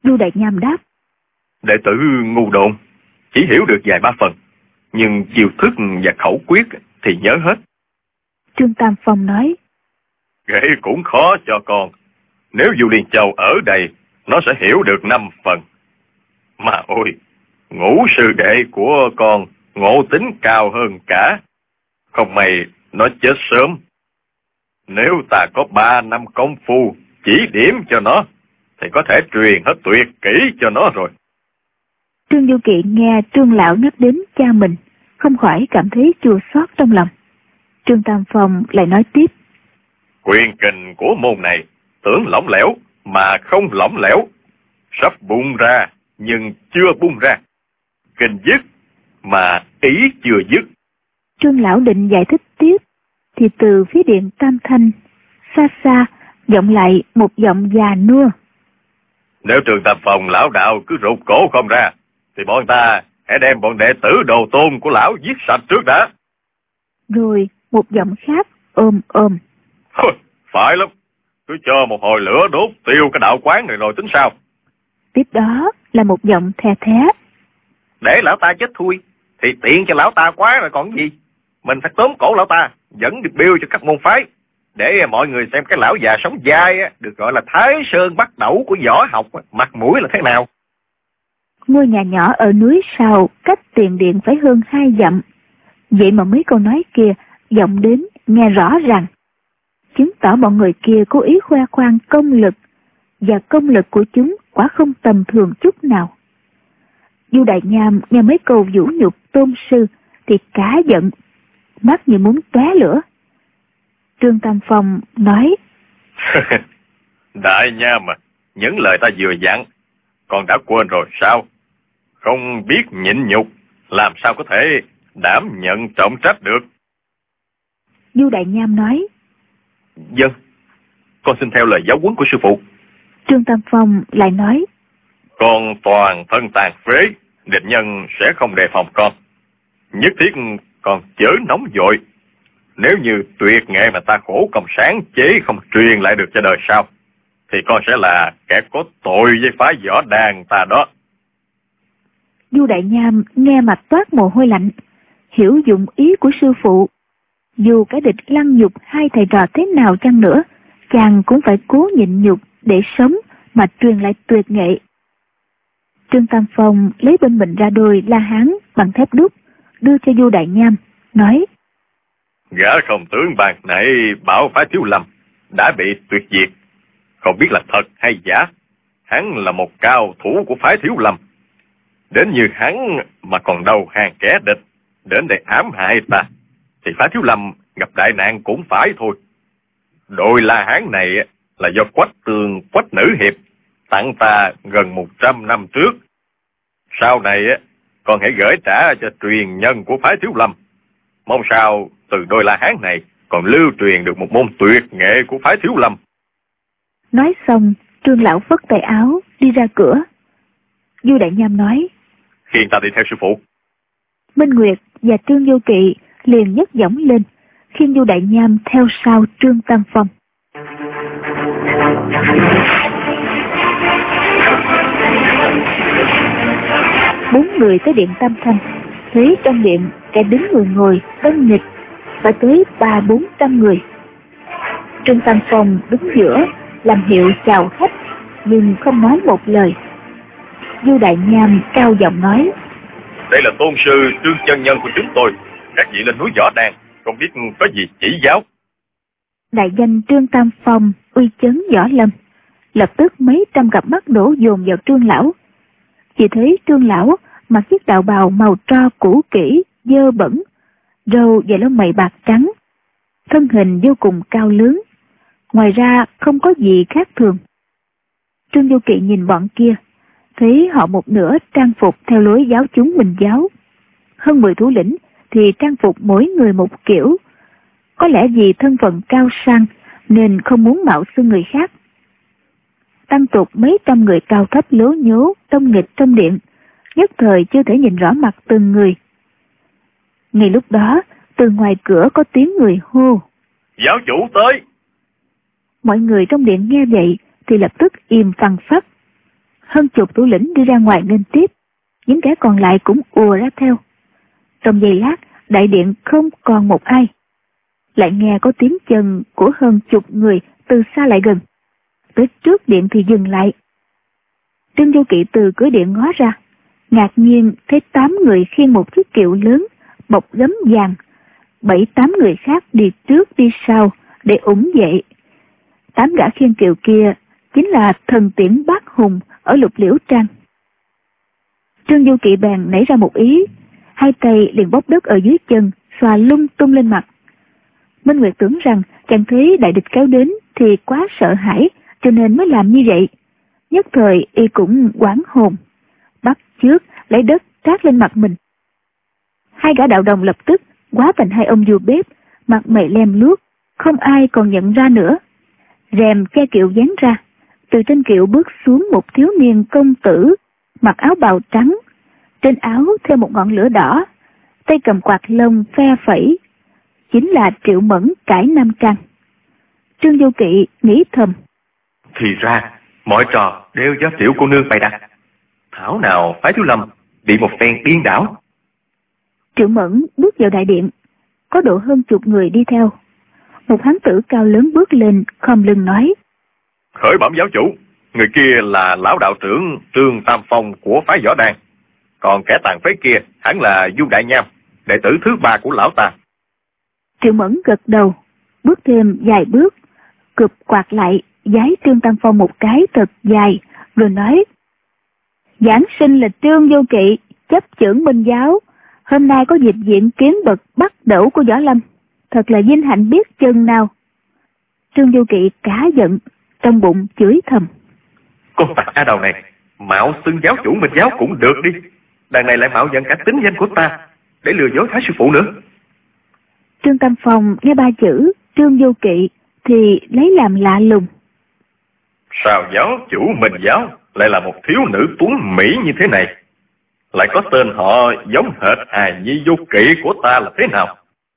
Speaker 3: Du Đại Nham đáp.
Speaker 4: Đệ tử ngu độn, chỉ hiểu được vài ba phần, nhưng chiêu thức và khẩu quyết thì nhớ hết.
Speaker 3: Trương Tam Phong nói.
Speaker 4: Vậy cũng khó cho con. Nếu Du Liên Châu ở đây, nó sẽ hiểu được năm phần. Mà ôi, ngũ sư đệ của con ngộ tính cao hơn cả. Không may nó chết sớm. Nếu ta có ba năm công phu chỉ điểm cho nó, thì có thể truyền hết tuyệt kỹ cho nó rồi.
Speaker 3: Trương Du Kỵ nghe Trương lão nhắc đến cha mình, không khỏi cảm thấy chua xót trong lòng. Trương Tam Phong lại nói tiếp.
Speaker 4: Quyền kình của môn này tưởng lỏng lẻo mà không lỏng lẻo, sắp bung ra nhưng chưa bung ra. Kình dứt mà ý chưa dứt.
Speaker 3: Trương lão định giải thích tiếp, thì từ phía điện Tam Thanh xa xa vọng lại một giọng già nua.
Speaker 4: Nếu Trương Tam Phong lão đạo cứ rụt cổ không ra, thì bọn ta hãy đem bọn đệ tử đồ tôn của lão giết sạch trước đã.
Speaker 3: Rồi một giọng khác ôm ôm.
Speaker 4: Phải lắm, cứ cho một hồi lửa đốt tiêu cái đạo quán này rồi tính sao.
Speaker 3: Tiếp đó là một giọng the thé.
Speaker 4: Để lão ta chết thui, thì tiện cho lão ta quá rồi còn gì. Mình phải tóm cổ lão ta, dẫn được biêu cho các môn phái, để mọi người xem cái lão già sống dai được gọi là Thái Sơn bắt đẩu của võ học, mặt mũi là thế nào.
Speaker 3: Ngôi nhà nhỏ ở núi Sào cách tiền điện phải hơn hai dặm. Vậy mà mấy câu nói kia vọng đến nghe rõ ràng, chứng tỏ bọn người kia cố ý khoe khoang công lực, và công lực của chúng quả không tầm thường chút nào. Du Đại Nham nghe mấy câu vũ nhục tôn sư thì cá giận, mắt như muốn tóe lửa. Trương Tam Phong nói.
Speaker 4: Đại Nham mà, những lời ta vừa dặn, con đã quên rồi sao? Không biết nhịn nhục, làm sao có thể đảm nhận trọng trách được?
Speaker 3: Du Đại Nham nói.
Speaker 4: Vâng, con xin theo lời giáo huấn của sư phụ.
Speaker 3: Trương Tam Phong lại nói.
Speaker 4: Con toàn thân tàn phế, địch nhân sẽ không đề phòng con. Nhất thiết con chớ nóng vội. Nếu như tuyệt nghệ mà ta khổ công sáng chế không truyền lại được cho đời sau, thì con sẽ là kẻ có tội với phái võ đàn ta đó.
Speaker 3: Du Đại Nham nghe mặt toát mồ hôi lạnh, hiểu dụng ý của sư phụ. Dù cái địch lăng nhục hai thầy trò thế nào chăng nữa, chàng cũng phải cố nhịn nhục để sống mà truyền lại tuyệt nghệ. Trương Tam Phong lấy bên mình ra đôi la hán bằng thép đúc, đưa cho Du Đại Nham, nói.
Speaker 4: Gã không tướng bàn này bảo phái Thiếu Lâm đã bị tuyệt diệt, không biết là thật hay giả. Hắn là một cao thủ của phái Thiếu Lâm. Đến như hắn mà còn đầu hàng kẻ địch đến để ám hại ta, thì phái Thiếu Lâm gặp đại nạn cũng phải thôi. Đội La Hán này là do Quách Tường, Quách Nữ Hiệp tặng ta gần một trăm năm trước. Sau này con hãy gửi trả cho truyền nhân của phái Thiếu Lâm. Mong sao từ đôi La Hán này còn lưu truyền được một môn tuyệt nghệ của phái Thiếu Lâm.
Speaker 3: Nói xong, Trương lão phất tay áo đi ra cửa. Du Đại Nham nói.
Speaker 4: Khiêng ta đi theo sư phụ.
Speaker 3: Minh Nguyệt và Trương Du Kỵ liền nhấc giọng lên, khiêng Du Đại Nham theo sau Trương Tam Phong. Bốn người tới điện Tam Thanh, thấy trong điện kẻ đứng người ngồi đông nghịch, phải tới ba bốn trăm người. Trương Tam Phong đứng giữa làm hiệu chào khách, nhưng không nói một lời. Du Đại Nham cao giọng nói.
Speaker 4: Đây là tôn sư Trương chân nhân của chúng tôi, các vị lên núi Võ Đàn, không biết có gì chỉ giáo.
Speaker 3: Đại danh Trương Tam Phong uy chấn võ lâm, lập tức mấy trăm cặp mắt đổ dồn vào Trương lão. Chỉ thấy Trương lão mặc chiếc đạo bào màu tro cũ kỹ, dơ bẩn, râu và lông mày bạc trắng, thân hình vô cùng cao lớn, ngoài ra không có gì khác thường. Trương Du Kỵ nhìn bọn kia, thấy họ một nửa trang phục theo lối giáo chúng Huỳnh giáo, hơn mười thủ lĩnh thì trang phục mỗi người một kiểu, có lẽ vì thân phận cao sang nên không muốn mạo xưng người khác. Tăng tục mấy trăm người cao thấp lố nhố đông nghịch trong điện, nhất thời chưa thể nhìn rõ mặt từng người. Ngay lúc đó, từ ngoài cửa có tiếng người hô.
Speaker 4: Giáo chủ tới!
Speaker 3: Mọi người trong điện nghe vậy thì lập tức im phăng phắc. hơn chục thủ lĩnh đi ra ngoài nên tiếp, những kẻ còn lại cũng ùa ra theo. Trong giây lát, đại điện không còn một ai. Lại nghe có tiếng chân của hơn chục người từ xa lại gần. Tới trước điện thì dừng lại. Trương Vô Kỵ từ cửa điện ngó ra, ngạc nhiên thấy tám người khiêng một chiếc kiệu lớn bọc gấm vàng, bảy tám người khác đi trước đi sau để ủng vệ. Tám gã khiêng kiệu kia chính là thần tiễn Bát Hùng ở Lục Liễu Trang. Trương Vô Kỵ bèn nảy ra một ý, hai tay liền bóp đất ở dưới chân, xòa lung tung lên mặt. Minh Nguyệt tưởng rằng chàng thấy đại địch kéo đến thì quá sợ hãi, cho nên mới làm như vậy. Nhất thời y cũng hoảng hồn, bắt chước lấy đất trát lên mặt mình. Hai gã đạo đồng lập tức hóa thành hai ông vua bếp, mặt mày lem luốc, không ai còn nhận ra nữa. Rèm che kiệu vén ra, từ trên kiệu bước xuống một thiếu niên công tử, mặc áo bào trắng, trên áo thêu một ngọn lửa đỏ, tay cầm quạt lông phe phẩy, chính là Triệu Mẫn cải Nam Trang. Trương Vô Kỵ nghĩ thầm,
Speaker 2: thì ra mọi trò đều do Tiểu cô nương bày đặt, thảo nào phái Thiếu Lâm bị một phen điên đảo.
Speaker 3: Triệu Mẫn bước vào đại điện, có độ hơn chục người đi theo. Một hán tử cao lớn bước lên, khom lưng nói,
Speaker 4: khởi bẩm giáo chủ, người kia là lão đạo trưởng Trương Tam Phong của phái Võ Đan, còn kẻ tàn phế kia hẳn là Du Đại Nham, đệ tử thứ ba của lão ta.
Speaker 3: Triệu Mẫn gật đầu, bước thêm vài bước, cụp quạt lại, giái Trương Tam Phong một cái thật dài, rồi nói, giảng sinh là Trương Vô Kỵ, chấp chưởng Minh giáo, hôm nay có dịp diện kiến bậc bắt đẩu của Võ Lâm, thật là vinh hạnh biết chừng nào. Trương Vô Kỵ cá giận, trong bụng chửi thầm,
Speaker 2: con tặc A Đầu này, mạo xưng giáo chủ Minh giáo cũng được đi, đằng này lại mạo nhận cả tính danh của ta để lừa dối thái sư phụ nữa.
Speaker 3: Trương Tam Phong nghe ba chữ Trương Vô Kỵ thì lấy làm lạ lùng.
Speaker 4: Sao giáo chủ Minh giáo lại là một thiếu nữ tuấn mỹ như thế này, lại có tên họ giống hệt hài nhi Vô Kỵ của ta là thế nào?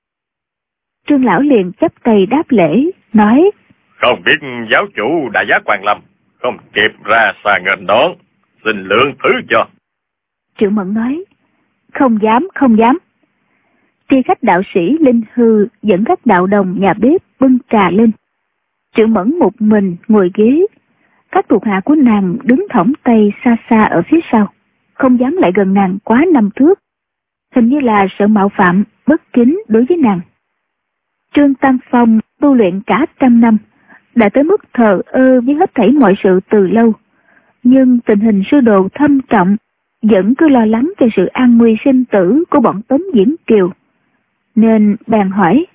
Speaker 3: Trương lão liền chắp tay đáp lễ, nói,
Speaker 4: không biết giáo chủ đại giá Quan Lâm không kịp ra xa nghênh đón, xin lượng thứ cho.
Speaker 3: Triệu Mẫn nói, không dám, không dám. Tri khách đạo sĩ Linh Hư dẫn các đạo đồng nhà bếp bưng trà lên. Triệu Mẫn một mình ngồi ghế, các thuộc hạ của nàng đứng thõng tay xa xa ở phía sau, không dám lại gần nàng quá năm thước, hình như là sợ mạo phạm bất kính đối với nàng. Trương Tam Phong tu luyện cả trăm năm, đã tới mức thờ ơ với hết thảy mọi sự từ lâu, nhưng tình hình sư đồ thâm trọng, vẫn cứ lo lắng cho sự an nguy sinh tử của bọn Tống Diễn Kiều, nên bèn hỏi,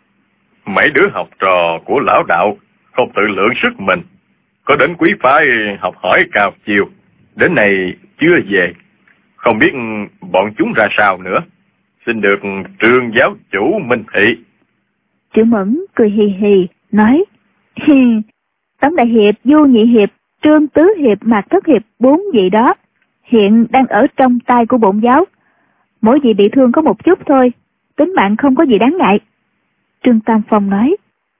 Speaker 4: mấy đứa học trò của lão đạo không tự lượng sức mình, có đến quý phái học hỏi cao chiều, đến nay chưa về, không biết bọn chúng ra sao nữa, xin được Trương giáo chủ minh thị.
Speaker 3: Triệu Mẫn cười hì hì nói, hi, Tống Đại Hiệp, Du Nhị Hiệp, Trương Tứ Hiệp, Mạc Thất Hiệp, bốn vị đó hiện đang ở trong tay của bổn giáo, mỗi vị bị thương có một chút thôi, tính mạng không có gì đáng ngại. Trương Tam Phong nói,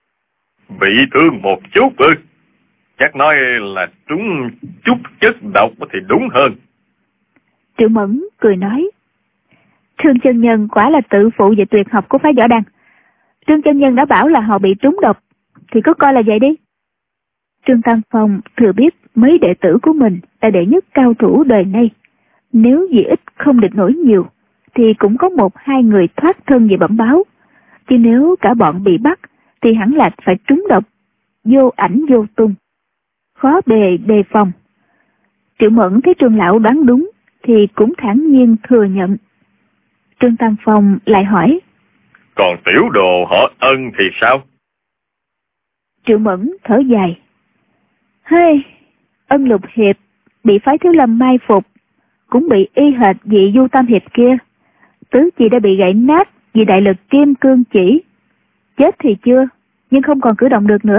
Speaker 4: bị thương một chút ư? Chắc nói là trúng chút chất độc thì đúng hơn.
Speaker 3: Triệu Mẫn cười nói, Trương chân nhân quả là tự phụ về tuyệt học của phái Võ Đan. Trương chân nhân đã bảo là họ bị trúng độc, thì cứ coi là vậy đi. Trương Tam Phong thừa biết mấy đệ tử của mình là đệ nhất cao thủ đời nay, nếu vì ít không địch nổi nhiều thì cũng có một hai người thoát thân về bẩm báo, chứ nếu cả bọn bị bắt thì hẳn là phải trúng độc, vô ảnh vô tung, khó bề đề phòng. Triệu Mẫn thấy Trương lão đoán đúng thì cũng thản nhiên thừa nhận. Trương Tam Phong lại hỏi,
Speaker 4: còn tiểu đồ họ Ân thì sao?
Speaker 3: Triệu Mẫn thở dài, hey, Ân Lục Hiệp bị phái Thiếu Lâm mai phục, cũng bị y hệt vị Du Tam Hiệp kia, tứ chi đã bị gãy nát vì đại lực kim cương chỉ, chết thì chưa, nhưng không còn cử động được nữa.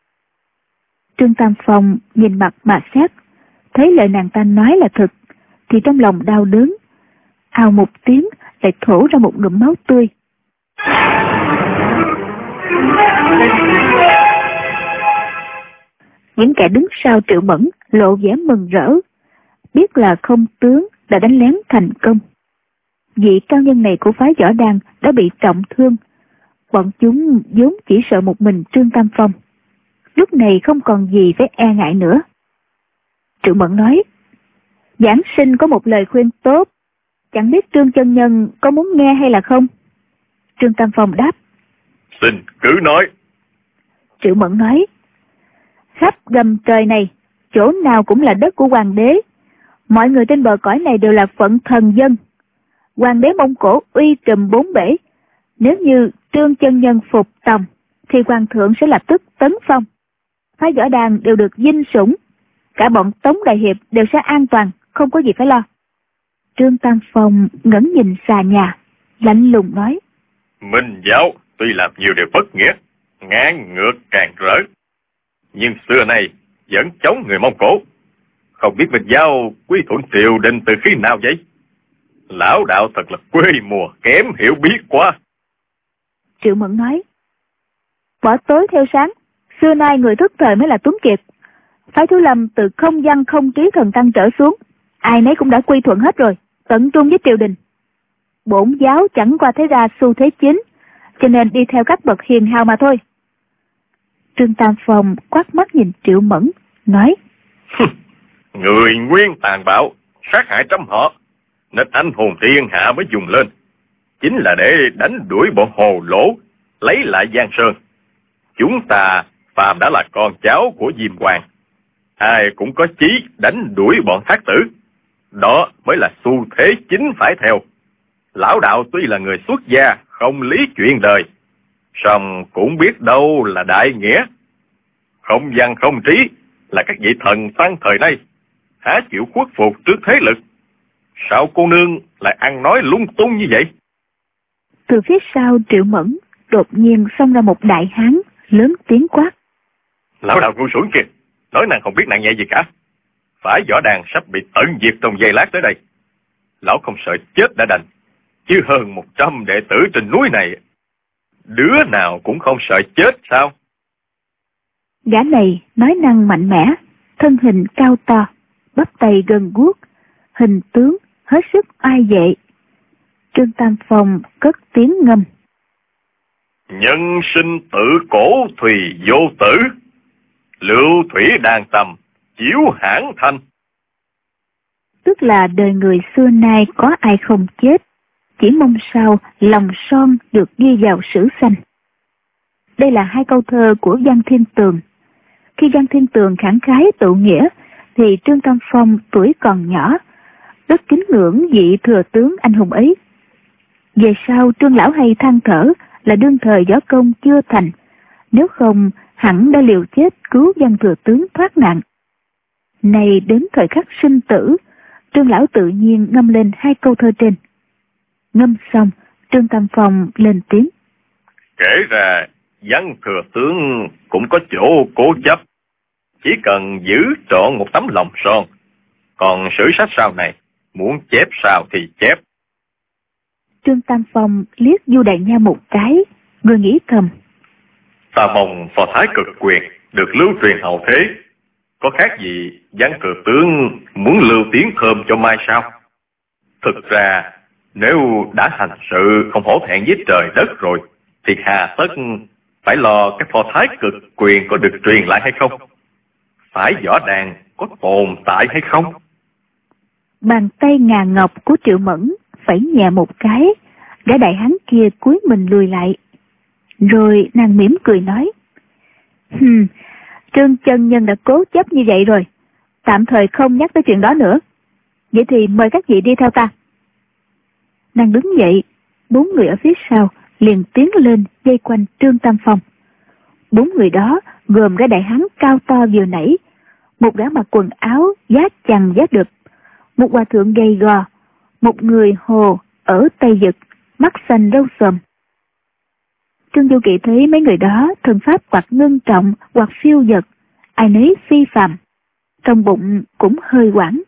Speaker 3: Trương Tam Phong nhìn mặt mà xét, thấy lời nàng ta nói là thật, thì trong lòng đau đớn, ào một tiếng lại thổ ra một ngụm máu tươi. Những kẻ đứng sau Triệu Mẫn lộ vẻ mừng rỡ, biết là không tướng đã đánh lén thành công. Vị cao nhân này của phái Võ Đàn đã bị trọng thương. Bọn chúng vốn chỉ sợ một mình Trương Tam Phong, lúc này không còn gì phải e ngại nữa. Triệu Mẫn nói, giảng sinh có một lời khuyên tốt, chẳng biết Trương chân nhân có muốn nghe hay là không? Trương Tam Phong đáp,
Speaker 4: xin cứ nói.
Speaker 3: Triệu Mẫn nói, khắp gầm trời này, chỗ nào cũng là đất của hoàng đế. Mọi người trên bờ cõi này đều là phận thần dân. Hoàng đế Mông Cổ uy trùm bốn bể. Nếu như Trương chân nhân phục tòng, thì hoàng thượng sẽ lập tức tấn phong. Phái Võ Đàn đều được vinh sủng. Cả bọn Tống đại hiệp đều sẽ an toàn, không có gì phải lo. Trương Tam Phong ngẩng nhìn xà nhà, lạnh lùng nói,
Speaker 4: Minh giáo tuy làm nhiều điều bất nghĩa, ngang ngược càng rỡ, nhưng xưa nay vẫn chống người Mông Cổ. Không biết Minh giáo quy thuận triều đình từ khi nào vậy? Lão đạo thật là quê mùa kém hiểu biết quá.
Speaker 3: Triệu Mẫn nói, bỏ tối theo sáng, xưa nay người thức thời mới là tuấn kiệt. Phái Thiếu Lâm từ không văn không trí thần tăng trở xuống, ai nấy cũng đã quy thuận hết rồi, tận trung với triều đình. Bổn giáo chẳng qua thấy ra xu thế chính, cho nên đi theo các bậc hiền hào mà thôi. Trương Tam Phong quát mắt nhìn Triệu Mẫn, nói,
Speaker 4: Người nguyên tàn bạo, sát hại trăm họ, nên anh hùng thiên hạ mới dùng lên, chính là để đánh đuổi bọn hồ lỗ, lấy lại Giang Sơn. Chúng ta phàm đã là con cháu của Diêm Hoàng, ai cũng có chí đánh đuổi bọn thác tử. Đó mới là xu thế chính phải theo. Lão đạo tuy là người xuất gia, không lý chuyện đời, song cũng biết đâu là đại nghĩa. Không văn không trí là các vị thần tăng thời nay, há chịu khuất phục trước thế lực. Sao cô nương lại ăn nói lung tung như vậy?
Speaker 3: Từ phía sau Triệu Mẫn đột nhiên xông ra một đại hán, lớn tiếng quát,
Speaker 4: Lão đạo ngu xuẩn kìa, nói nàng không biết nặng nhẹ gì cả. Phải Võ Đàn sắp bị tận diệt trong giây lát tới đây. Lão không sợ chết đã đành, chứ hơn một trăm đệ tử trên núi này, đứa nào cũng không sợ chết sao?
Speaker 3: Gã này nói năng mạnh mẽ, thân hình cao to, bắp tay gần guốc, hình tướng hết sức oai vệ. Trương Tam Phong cất tiếng ngâm,
Speaker 4: Nhân sinh tự cổ thùy vô tử, lưu thủy đàn tầm chiếu hãn thanh.
Speaker 3: Tức là đời người xưa nay có ai không chết, chỉ mong sao lòng son được ghi vào sử xanh. Đây là hai câu thơ của Văn Thiên Tường. Khi Văn Thiên Tường khẳng khái tụ nghĩa, thì Trương Tam Phong tuổi còn nhỏ, rất kính ngưỡng vị thừa tướng anh hùng ấy. Về sau Trương Lão hay than thở là đương thời võ công chưa thành, nếu không hẳn đã liều chết cứu Văn thừa tướng thoát nạn. Này đến thời khắc sinh tử, Trương Lão tự nhiên ngâm lên hai câu thơ trên. Ngâm xong, Trương Tam Phong lên tiếng,
Speaker 4: Kể ra Văn thừa tướng cũng có chỗ cố chấp, chỉ cần giữ trọn một tấm lòng son, còn sử sách sau này muốn chép sao thì chép.
Speaker 3: Trương Tam Phong liếc Du Đại Nha một cái, vừa nghĩ thầm,
Speaker 4: Ta mong phò thái cực quyền được lưu truyền hậu thế, có khác gì Văn thừa tướng muốn lưu tiếng thơm cho mai sao? Thực ra nếu đã hành sự không hổ thẹn với trời đất rồi, thì hà tất phải lo cái phò thái cực quyền có được truyền lại hay không, phải Võ Đàn có tồn tại hay không.
Speaker 3: Bàn tay ngà ngọc của Triệu Mẫn phẩy nhẹ một cái, gã đại hán kia cúi mình lùi lại. Rồi nàng mỉm cười nói, Hừm, Trương chân nhân đã cố chấp như vậy rồi, tạm thời không nhắc tới chuyện đó nữa. Vậy thì mời các vị đi theo ta. Nàng đứng dậy, bốn người ở phía sau liền tiến lên dây quanh Trương Tam Phong. Bốn người đó gồm gã đại hán cao to vừa nãy, một gã mặc quần áo giá chằng giá đực, một hòa thượng gầy gò, một người Hồ ở Tây Dực, mắt xanh râu sồm. Trương Du Kỵ thấy mấy người đó thần pháp hoặc ngưng trọng hoặc phiêu dật, ai nấy phi phàm, trong bụng cũng hơi hoảng.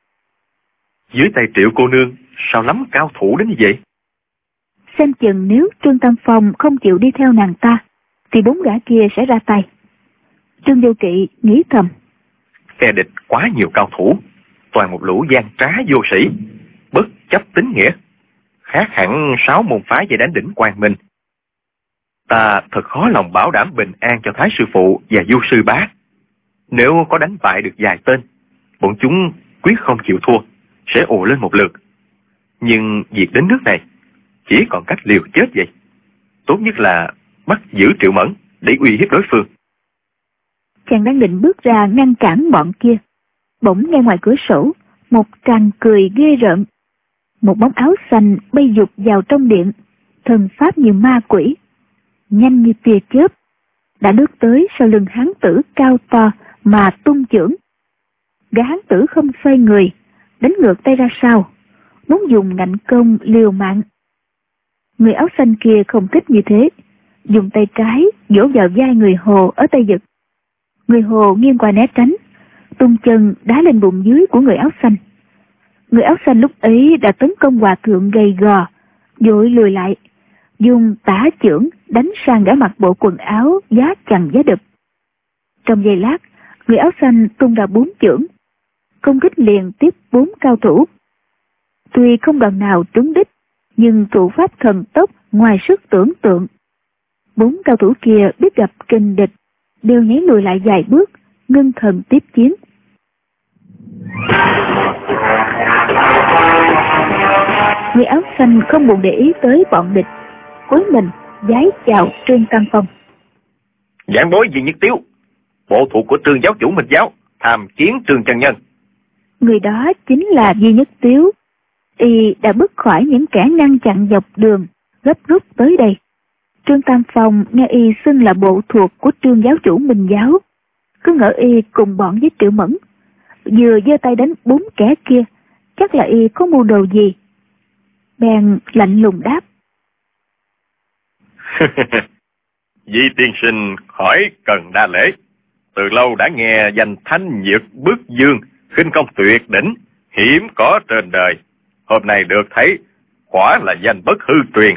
Speaker 2: Dưới tay Triệu cô nương sao lắm cao thủ đến như vậy?
Speaker 3: Xem chừng nếu Trương Tam Phong không chịu đi theo nàng ta, thì bốn gã kia sẽ ra tay. Trương Du Kỵ nghĩ thầm,
Speaker 2: Phe địch quá nhiều cao thủ, toàn một lũ gian trá vô sĩ, bất chấp tín nghĩa, khác hẳn sáu môn phái về đánh đỉnh Quang Minh. Ta thật khó lòng bảo đảm bình an cho Thái sư phụ và Du sư bá. Nếu có đánh bại được vài tên, bọn chúng quyết không chịu thua, sẽ ồ lên một lượt. Nhưng việc đến nước này, chỉ còn cách liều chết vậy. Tốt nhất là bắt giữ Triệu Mẫn để uy hiếp đối phương.
Speaker 3: Chàng đang định bước ra ngăn cản bọn kia, bỗng nghe ngoài cửa sổ một tràng cười ghê rợn. Một bóng áo xanh bay vụt vào trong điện, thần pháp như ma quỷ, nhanh như tia chớp, đã lướt tới sau lưng hán tử cao to mà tung chưởng. Gã hán tử không xoay người, đánh ngược tay ra sau, muốn dùng ngạnh công liều mạng. Người áo xanh kia không thích như thế, dùng tay trái vỗ vào vai người Hồ ở tay giật. Người Hồ nghiêng qua né tránh, tung chân đá lên bụng dưới của người áo xanh. Người áo xanh lúc ấy đã tấn công hòa thượng gầy gò, vội lùi lại, dùng tả chưởng đánh sang gã mặc bộ quần áo giá chằng giá đực. Trong giây lát, người áo xanh tung ra bốn chưởng, công kích liền tiếp bốn cao thủ. Tuy không đòn nào trúng đích, nhưng thủ pháp thần tốc ngoài sức tưởng tượng. Bốn cao thủ kia biết gặp kình địch, đều nhảy lùi lại vài bước, ngưng thần tiếp chiến. Người áo xanh không buồn để ý tới bọn địch, cúi mình vái chào Trương Tam Phong.
Speaker 2: Giảng bối Viên Nhất Tiếu, bộ thuộc của Trương giáo chủ Minh giáo, tham kiến Trương chân nhân.
Speaker 3: Người đó chính là Viên Nhất Tiếu. Y đã bước khỏi những kẻ ngăn chặn dọc đường, gấp rút tới đây. Trương Tam Phong nghe y xưng là bộ thuộc của Trương giáo chủ Minh giáo, cứ ngỡ y cùng bọn với Triệu Mẫn, vừa giơ tay đánh bốn kẻ kia, chắc là y có mưu đồ gì. Bèn lạnh lùng đáp.
Speaker 4: Vị tiên sinh hỏi cần đa lễ. Từ lâu đã nghe danh Thanh Nhược Bức Dương, khinh công tuyệt đỉnh, hiếm có trên đời. Hôm nay được thấy, quả là danh bất hư truyền.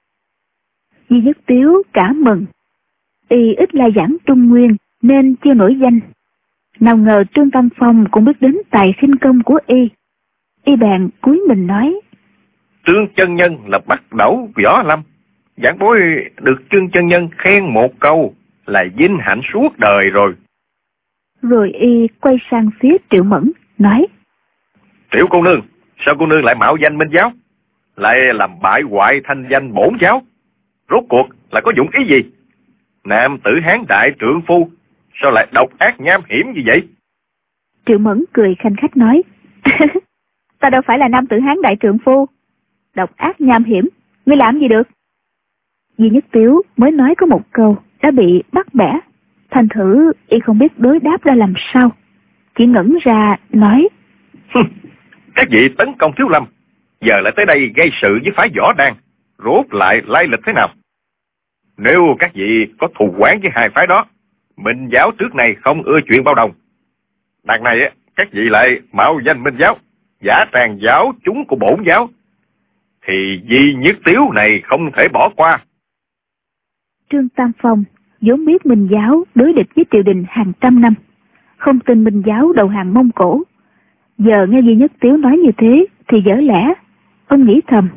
Speaker 3: Di Nhất Tiếu cảm mừng. Y ít la giảng Trung Nguyên nên chưa nổi danh. Nào ngờ Trương Tam Phong cũng biết đến tài khinh công của y. Y bèn cúi mình nói.
Speaker 2: Trương chân nhân là bắt đầu võ lâm. Giảng bối được Trương chân nhân khen một câu là vinh hạnh suốt đời rồi.
Speaker 3: Rồi y quay sang phía Triệu Mẫn, nói.
Speaker 2: Triệu cô nương, sao cô nương lại mạo danh Minh giáo, lại làm bại hoại thanh danh bổn giáo? Rốt cuộc là có dụng ý gì? Nam tử Hán đại trượng phu, sao lại độc ác nham hiểm như vậy?
Speaker 3: Triệu Mẫn cười khanh khách nói. Ta đâu phải là nam tử Hán đại trượng phu. Độc ác nham hiểm, ngươi làm gì được? Di Nhất Tiếu mới nói có một câu đã bị bắt bẻ, thành thử y không biết đối đáp ra làm sao, chỉ ngẩn ra nói.
Speaker 2: Các vị tấn công Thiếu Lâm, giờ lại tới đây gây sự với phái Võ Đan, rốt lại lai lịch thế nào? Nếu các vị có thù oán với hai phái đó, Minh giáo trước này không ưa chuyện bao đồng. Đằng này các vị lại mạo danh Minh giáo, giả tràng giáo chúng của bổn giáo, thì Di Nhất Tiếu này không thể bỏ qua.
Speaker 3: Trương Tam Phong vốn biết Minh giáo đối địch với triều đình hàng trăm năm, không tin Minh giáo đầu hàng Mông Cổ. Giờ nghe Di Nhất Tiếu nói như thế thì dở lẽ. Ông nghĩ thầm.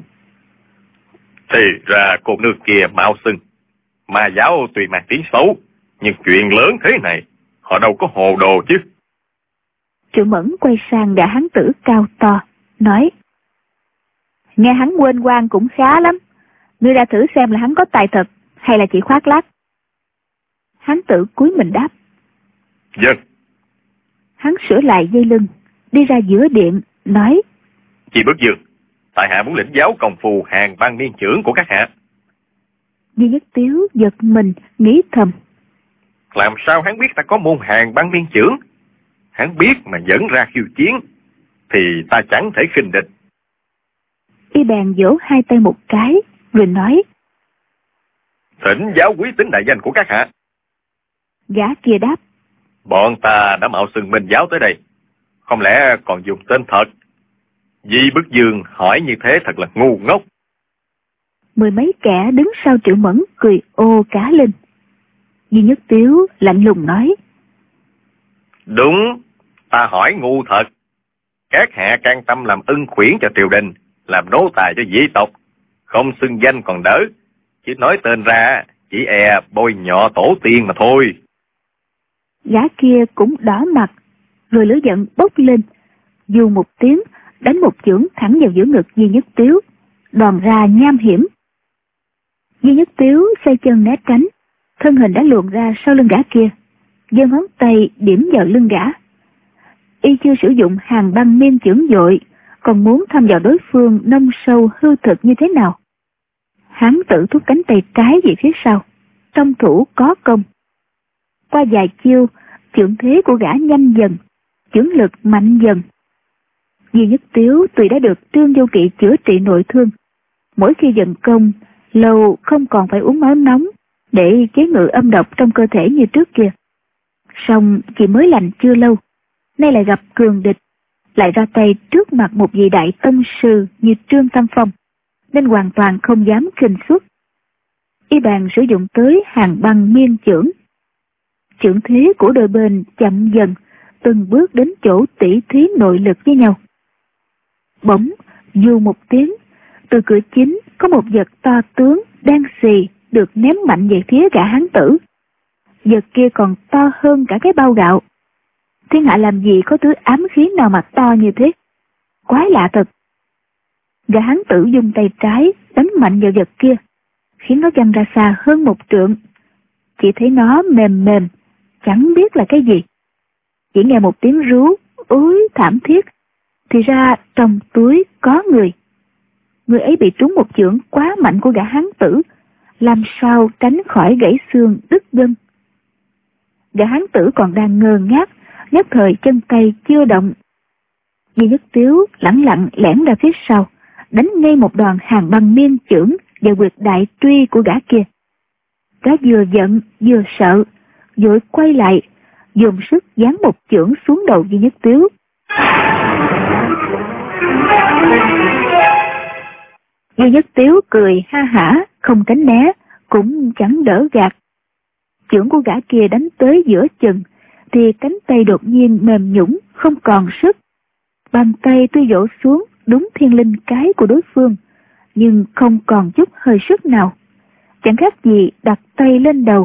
Speaker 2: Thì ra cô nương kia mạo xưng mà giáo tuy mang tiếng xấu, nhưng chuyện lớn thế này họ đâu có hồ đồ chứ.
Speaker 3: Triệu Mẫn quay sang gã hán tử cao to, nói. Nghe hắn quên quan cũng khá lắm. Ngươi ra thử xem là hắn có tài thật hay là chỉ khoác lác. Hán tử cúi mình đáp.
Speaker 2: Dân.
Speaker 3: Hắn sửa lại dây lưng, đi ra giữa điện, nói.
Speaker 2: Chị Bức Dương, tại hạ muốn lĩnh giáo công phu hàng băng niên chưởng của các hạ.
Speaker 3: Di Nhất Tiếu giật mình, nghĩ thầm.
Speaker 2: Làm sao hắn biết ta có môn hàng băng niên chưởng? Hắn biết mà dẫn ra khiêu chiến, thì ta chẳng thể khinh địch.
Speaker 3: Y bèn vỗ hai tay một cái, rồi nói.
Speaker 2: Thỉnh giáo quý tính đại danh của các hạ.
Speaker 3: Gã kia đáp.
Speaker 2: Bọn ta đã mạo xưng Minh giáo tới đây, không lẽ còn dùng tên thật? Di Bức Dương hỏi như thế thật là ngu ngốc.
Speaker 3: Mười mấy kẻ đứng sau Triệu Mẫn cười ô cá lên. Di Nhất Tiếu lạnh lùng nói.
Speaker 2: Đúng, ta hỏi ngu thật.
Speaker 4: Các hạ can tâm làm ân khuyển cho triều đình, làm nô tài cho dị tộc, không xưng danh còn đỡ, chứ nói tên ra chỉ e bôi nhọ tổ tiên mà thôi.
Speaker 3: Gã kia cũng đỏ mặt, rồi lửa giận bốc lên, dù một tiếng đánh một chưởng thẳng vào giữa ngực Di Nhất Tiếu, đòn ra nham hiểm. Di Nhất Tiếu xoay chân né tránh, thân hình đã luồn ra sau lưng gã kia, giơ ngón tay điểm vào lưng gã. Y chưa sử dụng hàng băng miên chưởng dội, còn muốn thăm vào đối phương nông sâu hư thực như thế nào. Hán tử thúc cánh tay trái về phía sau, trong thủ có công. Qua vài chiêu, chưởng thế của gã nhanh dần, chưởng lực mạnh dần. Di Nhất Tiếu tuy đã được Trương Vô Kỵ chữa trị nội thương, mỗi khi dần công, lâu không còn phải uống máu nóng để chế ngự âm độc trong cơ thể như trước kia. Song chỉ mới lành chưa lâu, nay lại gặp cường địch, lại ra tay trước mặt một vị đại tông sư như Trương Tam Phong, nên hoàn toàn không dám khinh suất. Y bàn sử dụng tới hàng băng miên chưởng. Chưởng thế của đôi bên chậm dần, từng bước đến chỗ tỉ thí nội lực với nhau. Bỗng, dù một tiếng, từ cửa chính có một vật to tướng đen xì được ném mạnh về phía gã hán tử. Vật kia còn to hơn cả cái bao gạo. Thiên hạ làm gì có thứ ám khí nào mà to như thế? Quái lạ thật. Gã hán tử dùng tay trái đánh mạnh vào vật kia, khiến nó văng ra xa hơn một trượng. Chỉ thấy nó mềm mềm, chẳng biết là cái gì. Chỉ nghe một tiếng rú, ối thảm thiết, thì ra trong túi có người. Người ấy bị trúng một chưởng quá mạnh của gã hán tử, làm sao tránh khỏi gãy xương đứt gân. Gã hán tử còn đang ngơ ngác, nhất thời chân tay chưa động. Di Nhất Tiếu lẳng lặng lẻn ra phía sau, đánh ngay một đòn hàng băng miên chưởng vào quyệt đại truy của gã kia. Gã vừa giận vừa sợ, vội quay lại, dùng sức giáng một chưởng xuống đầu Di Nhất Tiếu. Di Nhất Tiếu cười ha hả, không tránh né, cũng chẳng đỡ gạt. Chưởng của gã kia đánh tới giữa chừng, thì cánh tay đột nhiên mềm nhũn, không còn sức. Bàn tay tuy vỗ xuống đúng thiên linh cái của đối phương, nhưng không còn chút hơi sức nào, chẳng khác gì đặt tay lên đầu.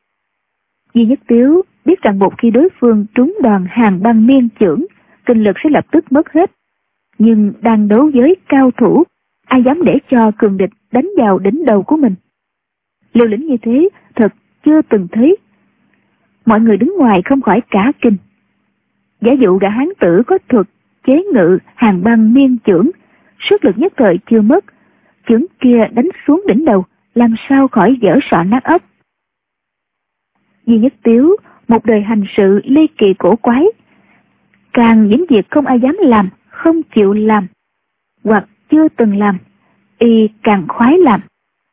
Speaker 3: Di Nhất Tiếu biết rằng một khi đối phương trúng đòn hàng băng miên chưởng, kinh lực sẽ lập tức mất hết. Nhưng đang đấu với cao thủ, ai dám để cho cường địch đánh vào đỉnh đầu của mình? Liều lĩnh như thế thật chưa từng thấy. Mọi người đứng ngoài không khỏi cả kinh. Giả dụ gã hán tử có thuật chế ngự hàng băng miên chưởng, sức lực nhất thời chưa mất, chưởng kia đánh xuống đỉnh đầu, làm sao khỏi dở sọ nát ốc. Di Nhất Tiếu một đời hành sự ly kỳ cổ quái, càng những việc không ai dám làm, không chịu làm, hoặc chưa từng làm, y càng khoái làm.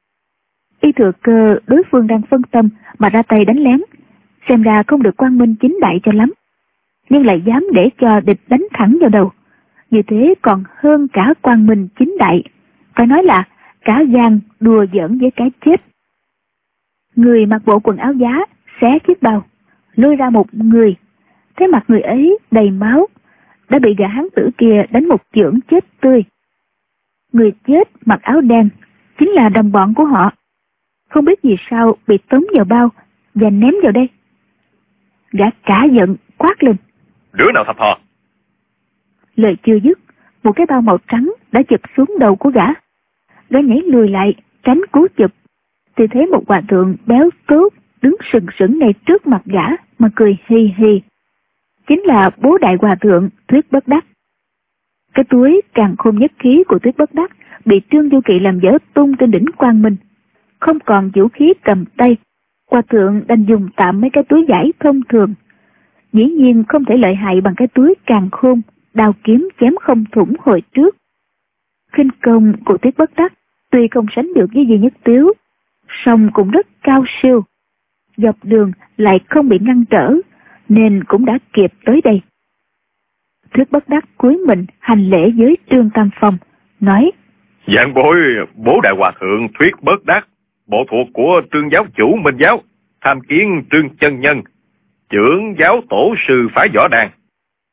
Speaker 3: Y thừa cơ đối phương đang phân tâm mà ra tay đánh lén, xem ra không được quang minh chính đại cho lắm, nhưng lại dám để cho địch đánh thẳng vào đầu, như thế còn hơn cả quang minh chính đại, phải nói là cả gan đùa giỡn với cái chết. Người mặc bộ quần áo giá, xé chiếc bao, lôi ra một người, thấy mặt người ấy đầy máu, đã bị gã hán tử kia đánh một chưởng chết tươi. Người chết mặc áo đen chính là đồng bọn của họ, không biết vì sao bị tống vào bao và ném vào đây. Gã cả giận quát lên:
Speaker 4: Đứa nào thập thò?
Speaker 3: Lời chưa dứt, một cái bao màu trắng đã chụp xuống đầu của gã. Gã nhảy lùi lại tránh cú chụp, thì thấy một hòa thượng béo tốt đứng sừng sững ngay trước mặt gã mà cười hì hì. Chính là bố đại hòa thượng Thuyết Bất Đắc. Cái túi càn khôn nhất khí của Thuyết Bất Đắc bị Trương Du Kỵ làm dở tung trên đỉnh Quang Minh, không còn vũ khí cầm tay. Hòa thượng đành dùng tạm mấy cái túi vải thông thường, dĩ nhiên không thể lợi hại bằng cái túi càn khôn đao kiếm chém không thủng hồi trước. Khinh công của Thuyết Bất Đắc tuy không sánh được với Di Nhất Tiếu, song cũng rất cao siêu. Dọc đường lại không bị ngăn trở, nên cũng đã kịp tới đây. Thuyết Bất Đắc cúi mình hành lễ với Trương Tam Phong, nói:
Speaker 4: Vạn bối bố đại hòa thượng Thuyết Bất Đắc, bộ thuộc của Trương giáo chủ Minh giáo, tham kiến Trương chân nhân, trưởng giáo tổ sư phái Võ Đàn.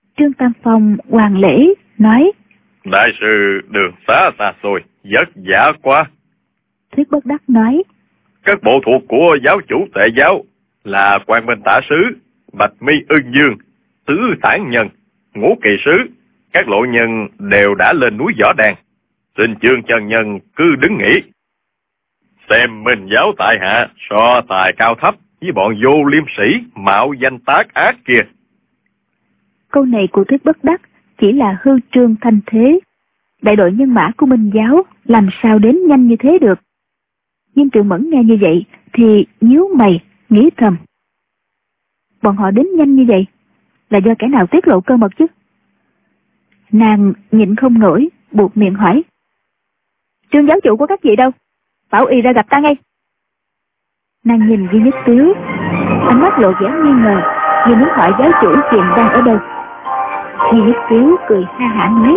Speaker 3: Trương Tam Phong hoàng lễ nói:
Speaker 4: Đại sư đường xá xa xôi, vất vả quá.
Speaker 3: Thuyết Bất Đắc nói:
Speaker 4: Các bộ thuộc của giáo chủ Tệ giáo là Quang Minh Tả Sứ, Bạch Mi Ưng Dương, Tứ Tản Nhân, Ngũ Kỳ Sứ, các lộ nhân đều đã lên núi Võ Đàn. Xin Chương chân nhân cứ đứng nghỉ, xem Minh giáo tại hạ so tài cao thấp với bọn vô liêm sĩ mạo danh tác ác kia.
Speaker 3: Câu này của Thuyết Bất Đắc chỉ là hư trương thanh thế. Đại đội nhân mã của Minh giáo làm sao đến nhanh như thế được? Nhưng Triệu Mẫn nghe như vậy thì nhíu mày nghĩ thầm: bọn họ đến nhanh như vậy là do kẻ nào tiết lộ cơ mật chứ? Nàng nhịn không nổi, buộc miệng hỏi: Trương giáo chủ của các vị đâu? Bảo y ra gặp ta ngay. Nàng nhìn Duy Nhất Tiếu, ánh mắt lộ vẻ nghi ngờ, như muốn hỏi giáo chủ chuyện đang ở đâu. Duy Nhất Tiếu cười ha hả nói: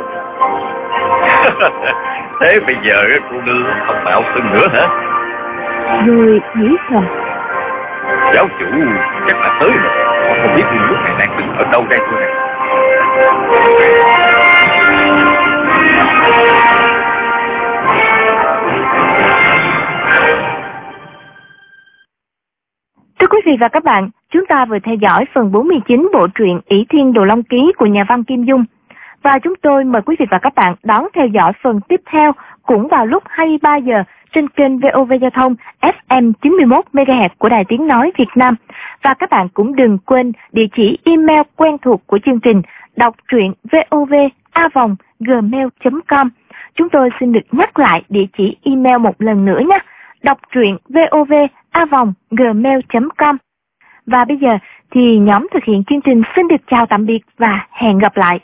Speaker 4: Thế bây giờ cô nương không mạo xưng nữa hả?
Speaker 3: Rồi nghĩ thầm:
Speaker 4: Giáo chủ chắc là tới rồi, không biết lúc này đang đứng ở đâu đây thôi nè.
Speaker 1: Thưa quý vị và các bạn, chúng ta vừa theo dõi phần bốn mươi chín bộ truyện Ỷ Thiên Đồ Long Ký của nhà văn Kim Dung. Và chúng tôi mời quý vị và các bạn đón theo dõi phần tiếp theo cũng vào lúc hai mươi ba giờ trên kênh vê o vê Giao thông ép em chín mươi mốt mê ga héc của Đài Tiếng Nói Việt Nam. Và các bạn cũng đừng quên địa chỉ email quen thuộc của chương trình đọc truyện vov a vòng gmail chấm com. Chúng tôi xin được nhắc lại địa chỉ email một lần nữa nhé. Đọc truyện vov a vòng gmail chấm com. Và bây giờ thì nhóm thực hiện chương trình xin được chào tạm biệt và hẹn gặp lại.